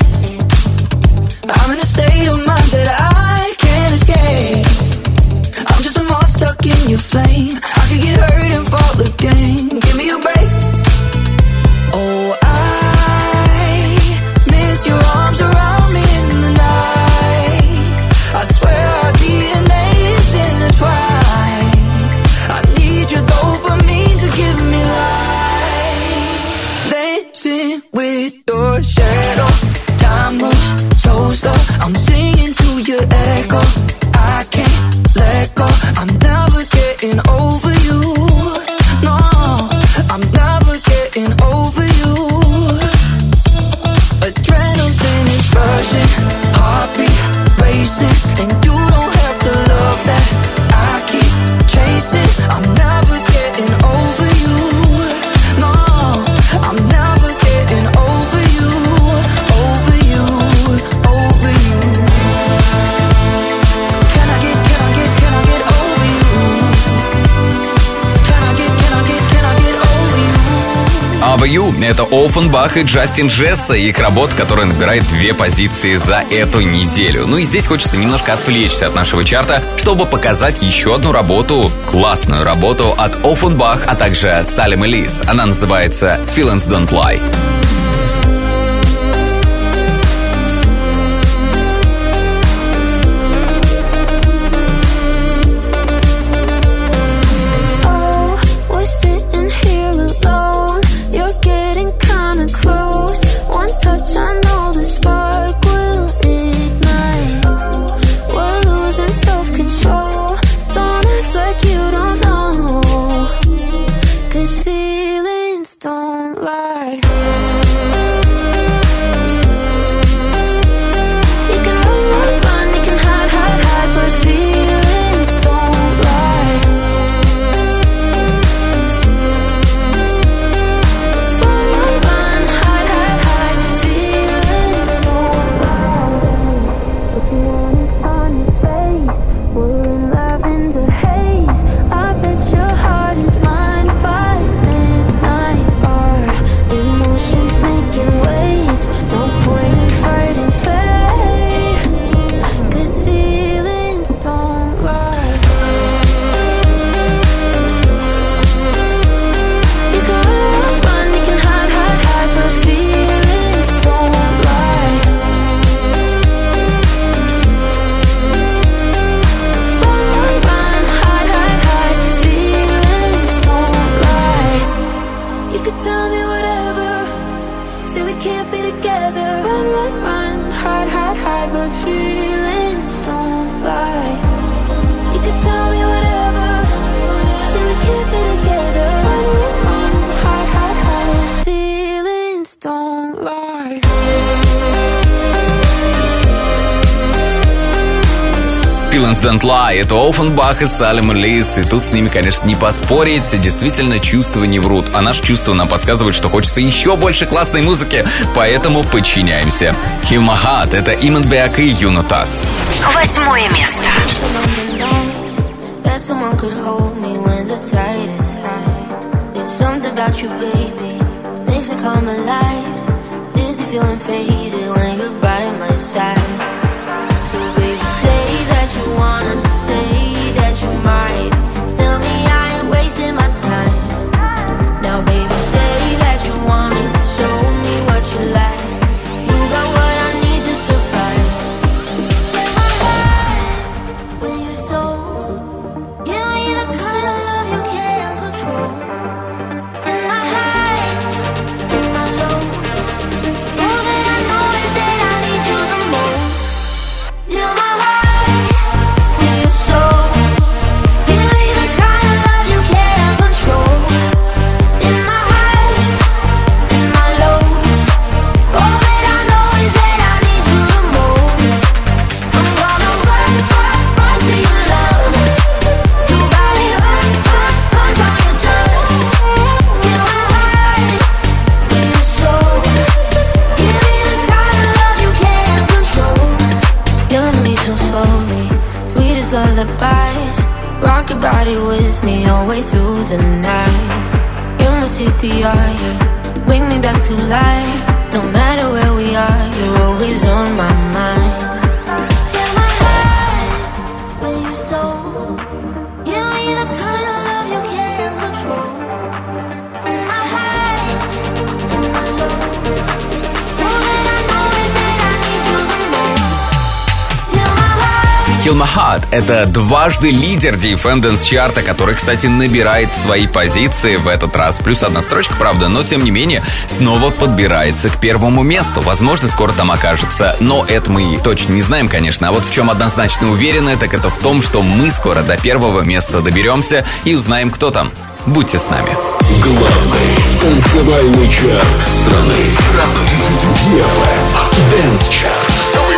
I'm in a state of mind that I can't escape. I'm just a moth stuck in your flame. I could get hurt and fall again. Give me a break. Oh, I miss your arms around me in the night. I swear our DNA is intertwined. I need your dopamine to give me life. Dancing with your shadow. Time moves so slow. I'm singing to your echo. I can't let go. I'm never getting over you. No, I'm never getting over you. Adrenaline is rushing, heartbeat racing, and you don't have to love that. I keep chasing. I'm never getting over you. No, I'm never getting over you, over you, over you. Can I get over you? Can I get over you? Over You — это Оффенбах и Джастин Джесса, их работа, которая набирает 2 позиции за эту неделю. Ну и здесь хочется немножко отвлечься от нашего чарта, чтобы показать еще одну работу, классную работу от Оффенбах, а также Салем и Лиз. Она называется «Feelings Don't Lie». Don't lie. my feelings don't lie. You can tell me whatever, say we can't be together. Feelings don't lie. Feelings Don't Lie — это Оффенбах и Салемон Лейс, и тут с ними, конечно, не поспорить. Действительно, чувства не врут, а наши чувства нам подсказывают, что хочется еще больше классной музыки, поэтому подчиняемся. Heal My Heart — это Iman Beck и Юно Тас. 8 место. Tell me I ain't wasting my time. Now baby, say that you want me. Show me what you like. You got what I need to survive. Get my heart with your soul. Give me the kind of love you can't control. In my highs, in my lows. All that I know is that I need you the most. Give my heart with your soul. Lullabies, rock your body with me all the way through the night. You're my CPR, you bring me back to life. No matter where we are, you're always on my mind. Fill my heart with your soul. Give me the kind of love you can't control. In my highs, in my lows. All that I know is that I need you the most. Fill my heart. Heal My Heart — это дважды лидер DFM Dance чарта, который, кстати, набирает свои позиции в этот раз. Плюс одна строчка, правда, но, тем не менее, снова подбирается к первому месту. Возможно, скоро там окажется. Но это мы точно не знаем, конечно. А вот в чем однозначно уверены, так это в том, что мы скоро до первого места доберемся и узнаем, кто там. Будьте с нами. Главный танцевальный чарт страны. DFM Dance Chart.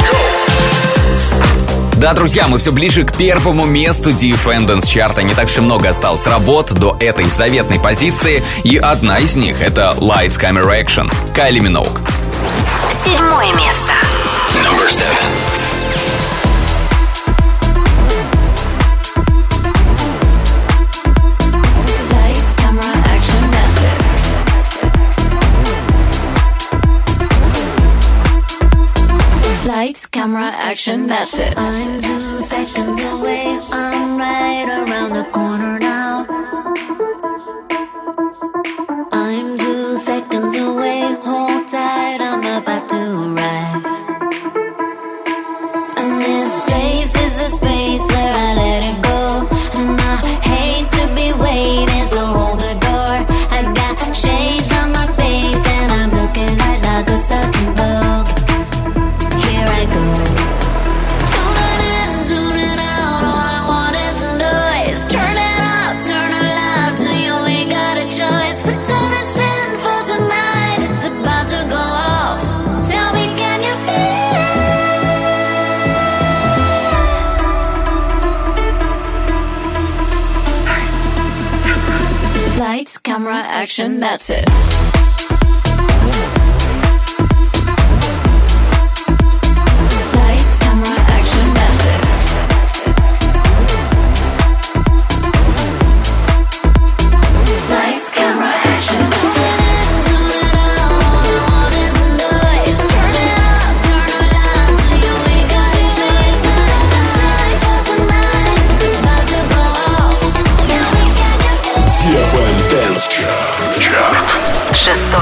Да, друзья, мы все ближе к первому месту DFM Dance чарта. Не так уж и много осталось работ до этой заветной позиции. И одна из них — это Lights, Camera, Action. Кайли Миноуг. 7 место. Number 7. Lights, camera, action, that's it. I'm 2 seconds away, I'm right around the corner now. I'm 2 seconds away, hold tight, I'm about to arrive. And this place is the space where I let it go. And I hate to be waiting, so hold the door. I got shades on my face and I'm looking right like a certain Vogue. Here I go. Tune it in, tune it out, all I want is noise. Turn it up, turn it loud, till you ain't got a choice. Pretend it's in for tonight, it's about to go off. Tell me, can you feel it? Lights, camera, action, that's it. Шестое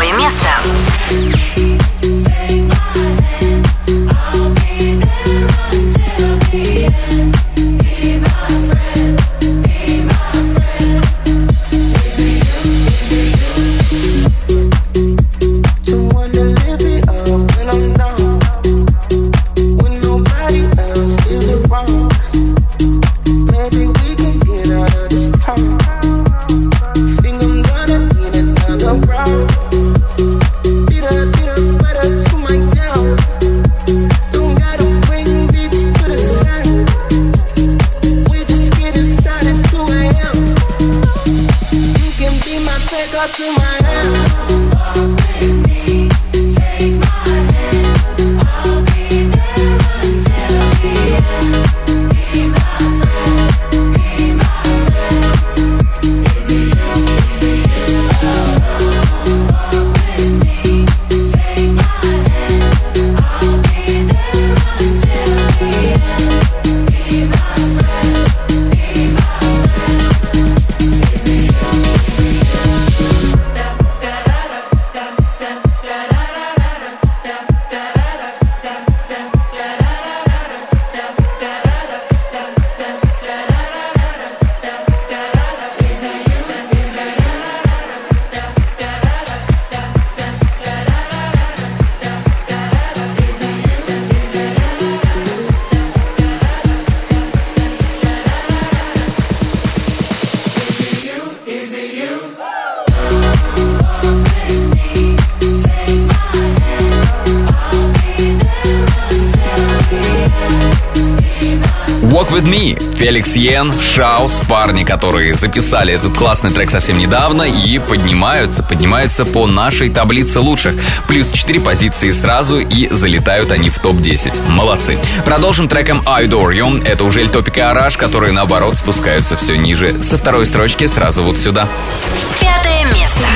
Walk With Me, Феликс Йен, Шаус, парни, которые записали этот классный трек совсем недавно и поднимаются по нашей таблице лучших. Плюс 4 позиции сразу, и залетают они в топ-10. Молодцы. Продолжим треком I Adore You. Это уже Эль Топик и Араш, которые, наоборот, спускаются все ниже. Со второй строчки сразу вот сюда. 5 место.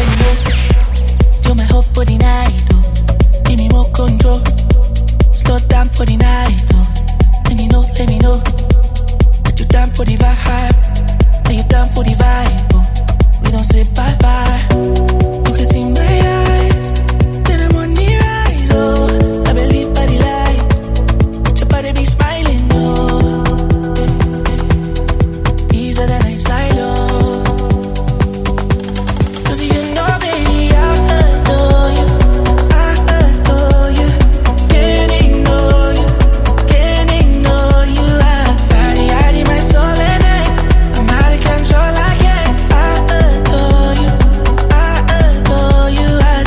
Let me know that you're down for the vibe. That you're down for the vibe. Oh, we don't say bye bye. You can see my eyes, then I'm on the rise. Oh, I believe by the lights, your body be smiling. Oh, easier than I silo. 'Cause you know, baby, I adore you. I adore you. Can't ignore you. Can't ignore you. My soul and I'm out of control. I can't. I adore you. I adore you. I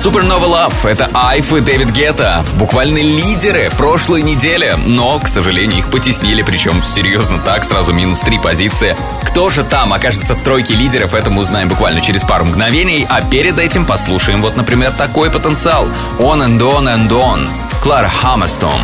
Supernova Love — это Айф и Дэвид Гетта. Буквально лидеры прошлой недели, но, к сожалению, их потеснили, причем серьезно так, сразу -3 позиции. Кто же там окажется в тройке лидеров, это мы узнаем буквально через пару мгновений, а перед этим послушаем вот, например, такой потенциал. On and On and On. Клара Хаммерстон.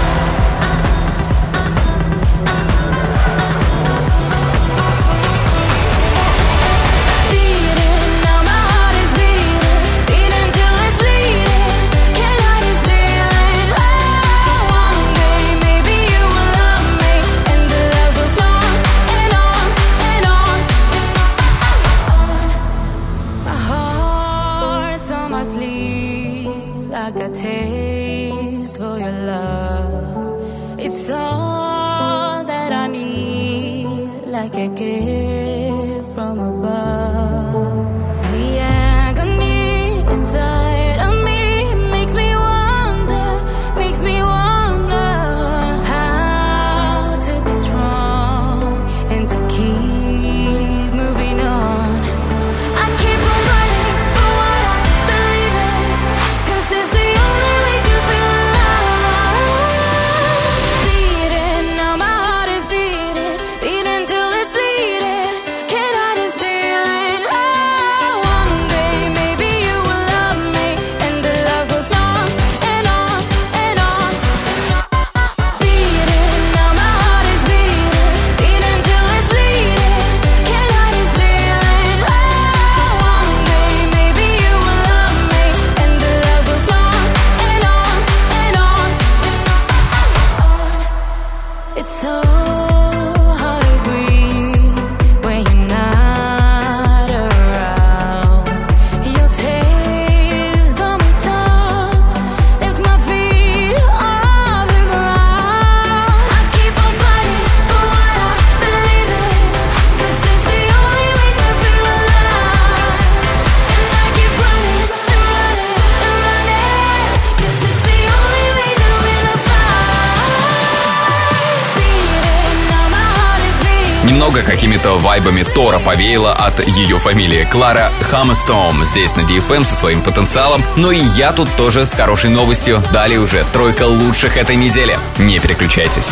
Немного какими-то вайбами Тора повеяло от ее фамилии. Клара Хаммерстон здесь на DFM со своим потенциалом. Но и я тут тоже с хорошей новостью. Далее уже тройка лучших этой недели. Не переключайтесь.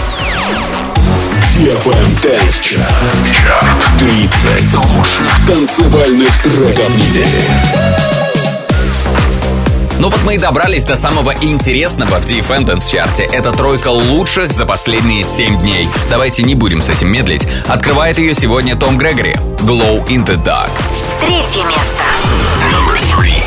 DFM Dance Chart. 30 лучших танцевальных треков недели. Ну вот мы и добрались до самого интересного в DFM Dance Chart. Это тройка лучших за последние 7 дней. Давайте не будем с этим медлить. Открывает ее сегодня Том Грегори. Glow in the Dark. 3 место. Number 3.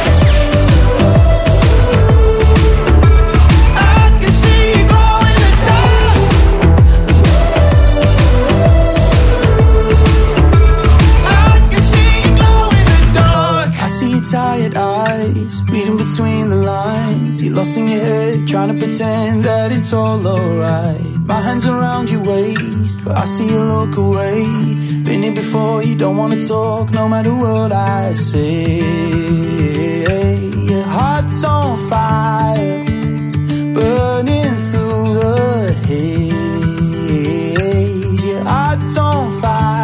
Tired eyes, reading between the lines. You're lost in your head, trying to pretend that it's all alright. My hands around your waist, but I see you look away. Been here before, you don't wanna talk, no matter what I say. Your heart's on fire, burning through the haze. Your heart's on fire.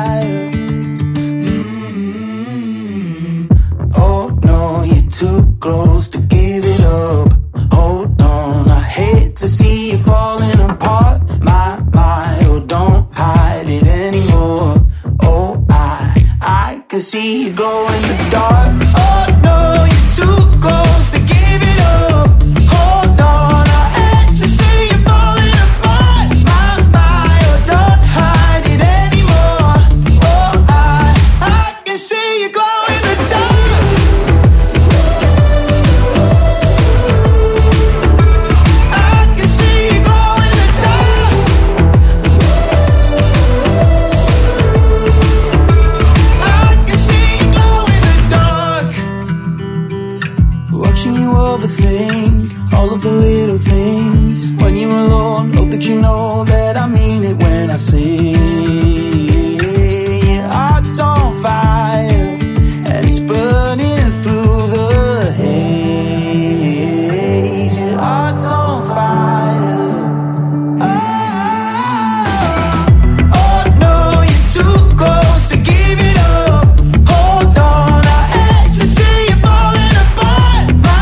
Too close to give it up. Hold on, I hate to see you falling apart. My, oh, don't hide it anymore. Oh, I can see you glow in the dark. Oh no, you're too close to give it up. Hold on, I hate to see you falling apart. My, oh, don't hide it anymore. Oh, I can see you glow in the dark. Overthink all of the little things. When you're alone, hope that you know that I mean it when I say your heart's on fire and it's burning through the haze. Your heart's on fire. Oh no, you're too close to give it up. Hold on, I hate to see you falling apart.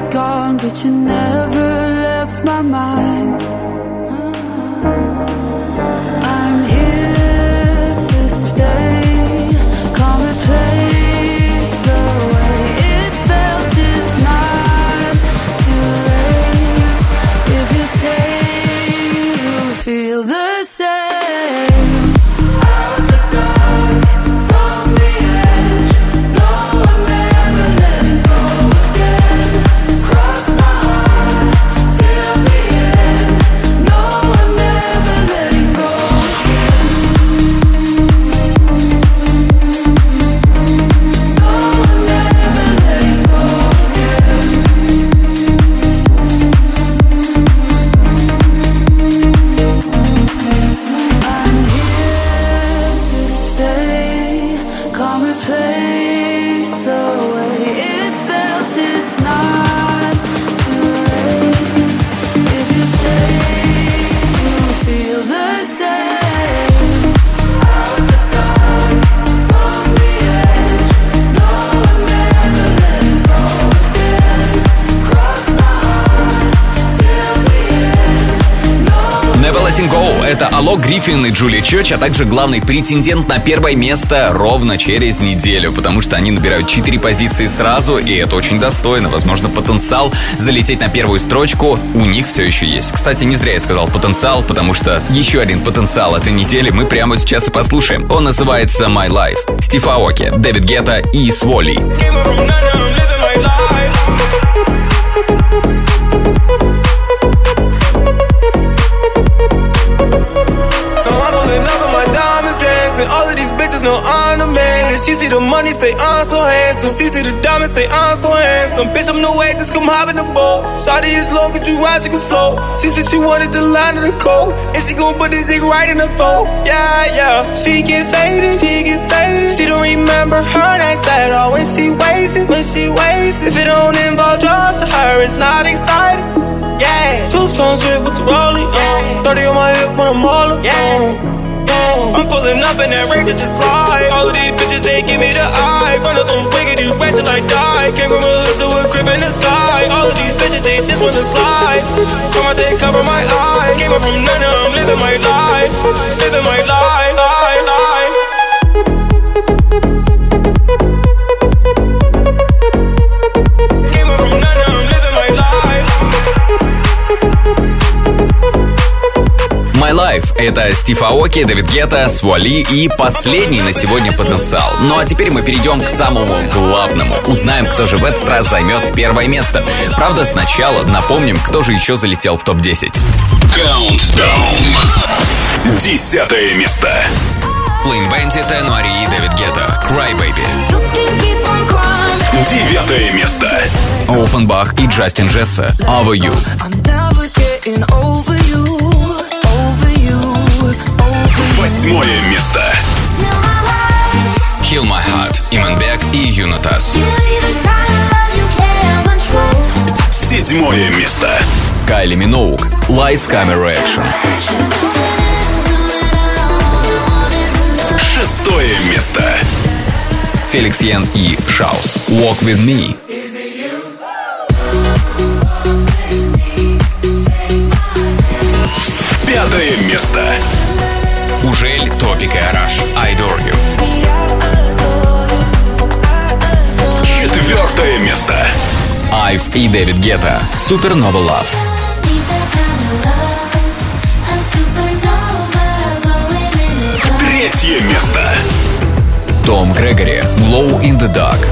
gone, but you never left my mind. I'm here to stay. Can't replace the way it felt. It's not too late. If you say you'll feel the same. Out the dark, from the edge. No, I'm never letting go again. Cross my heart till the end. No, I'm never letting go again. No, I'm never letting go again. I'm here to stay. Can't replace the way it felt. It's not too late. If you say you'll feel the same. Out the dark, from the edge. No, I'm never letting go again. Cross my heart till the end. No. Never Letting Go — это Алок Гриффин и Джулия Чёрч, а также главный претендент на первое место ровно через неделю, потому что они набирают 4 позиции сразу, и это очень достойно. Возможно, потенциал залететь на первую строчку у них все еще есть. Кстати, не зря я сказал потенциал, потому что еще один потенциал этой недели мы прямо сейчас и послушаем. Он называется My Life. Стив Аоки, Дэвид Гетта и Своли. So I know that none of my diamonds dancing. All of these bitches know I'm the man. She see the money, say I'm so handsome. She see the diamonds, say I'm so handsome. Bitch, I'm no way, just come hop in the boat. Shawty is low, could you ride, you can float. She said she wanted the line of the coat, and she gon' put this dick right in the phone. Yeah, yeah. She get faded, she get faded. She don't remember her nights at all when she wasted, when she wasted. If it don't involve drugs to her, it's not exciting. Yeah, 2 tons drip with the rollie, 30 on my hip when I'm all alone. I'm pulling up in that Ranger just slide. All of these bitches, they give me the eye. Run up on wiggity, ratchet like die. Came from a hood to a crib in the sky. All of these bitches, they just wanna slide. Come on, say cover my eye. Came up from nothing, I'm living my life. Living my life, life. Came up from nothing, I'm living my life. My Life — это Стив Аоки, Дэвид Гетта, Своли и последний на сегодня потенциал. Ну а теперь мы перейдем к самому главному. Узнаем, кто же в этот раз займет первое место. Правда, сначала напомним, кто же еще залетел в топ-10. Countdown. 10 место. Clean Bandit, Энуари и Дэвид Гетта, Cry Baby. 9 место. Оффенбах и Джастин Джесса, Over You. I'm never getting over you, over you, over 8 место. Heal My Heart, Именбек и Юнатас. 7 место. Кайли Миноуг, Lights, Camera, Action. 6 место. Феликс Йен и Шаус, Walk With Me. 5 место. Ужель, Топик и Араш, I Adore You. 4 место. Айв и Дэвид Гетта, Supernova Love. 3 место. Том Грегори, Glow in the Dark.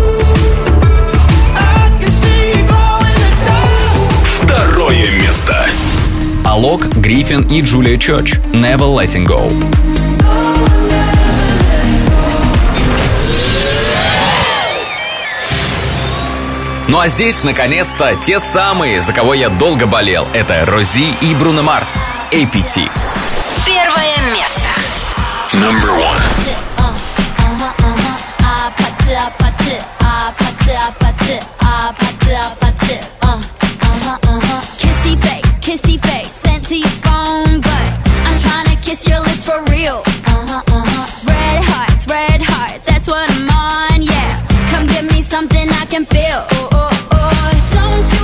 2 место. Алок, Гриффин и Джулия Чёрч, Never Letting Go. Ну а здесь, наконец-то, те самые, за кого я долго болел. Это Рози и Бруно Марс, APT. Первое место. Number 1. Kissy face, sent to your phone, but I'm trying to kiss your lips for real. Red hearts, that's what I'm on, yeah. Come give me something I can feel. Don't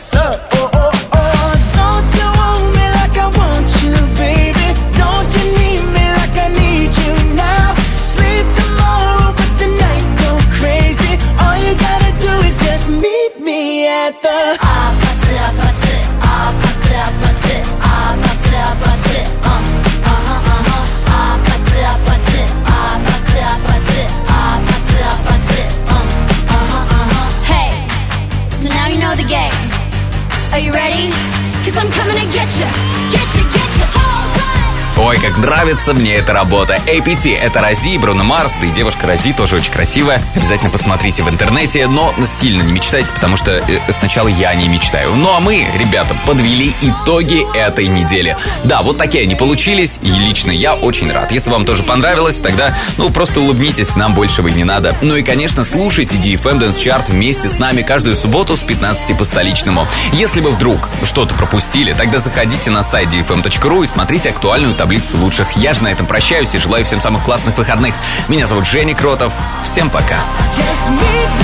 what's up? Oh, oh, oh. Don't you want me like I want you, baby? Don't you need me like I need you now? Sleep tomorrow, but tonight go crazy. All you gotta do is just meet me at the Hey, so now you know the game. Are you ready? 'Cause I'm coming to get you all time. Ой, как нравится мне эта работа. APT — это Рози, Бруно Марс, да и девушка Рози тоже очень красивая. Обязательно посмотрите в интернете, но сильно не мечтайте, потому что сначала я не мечтаю. Ну а мы, ребята, подвели итоги этой недели. Да, вот такие они получились, и лично я очень рад. Если вам тоже понравилось, тогда, просто улыбнитесь, нам большего и не надо. Ну и, конечно, слушайте DFM Dance Chart вместе с нами каждую субботу с 15 по столичному. Если вы вдруг что-то пропустили, тогда заходите на сайт dfm.ru и смотрите актуальную таблицу лучших. Я же на этом прощаюсь и желаю всем самых классных выходных. Меня зовут Женя Кротов. Всем пока. Just meet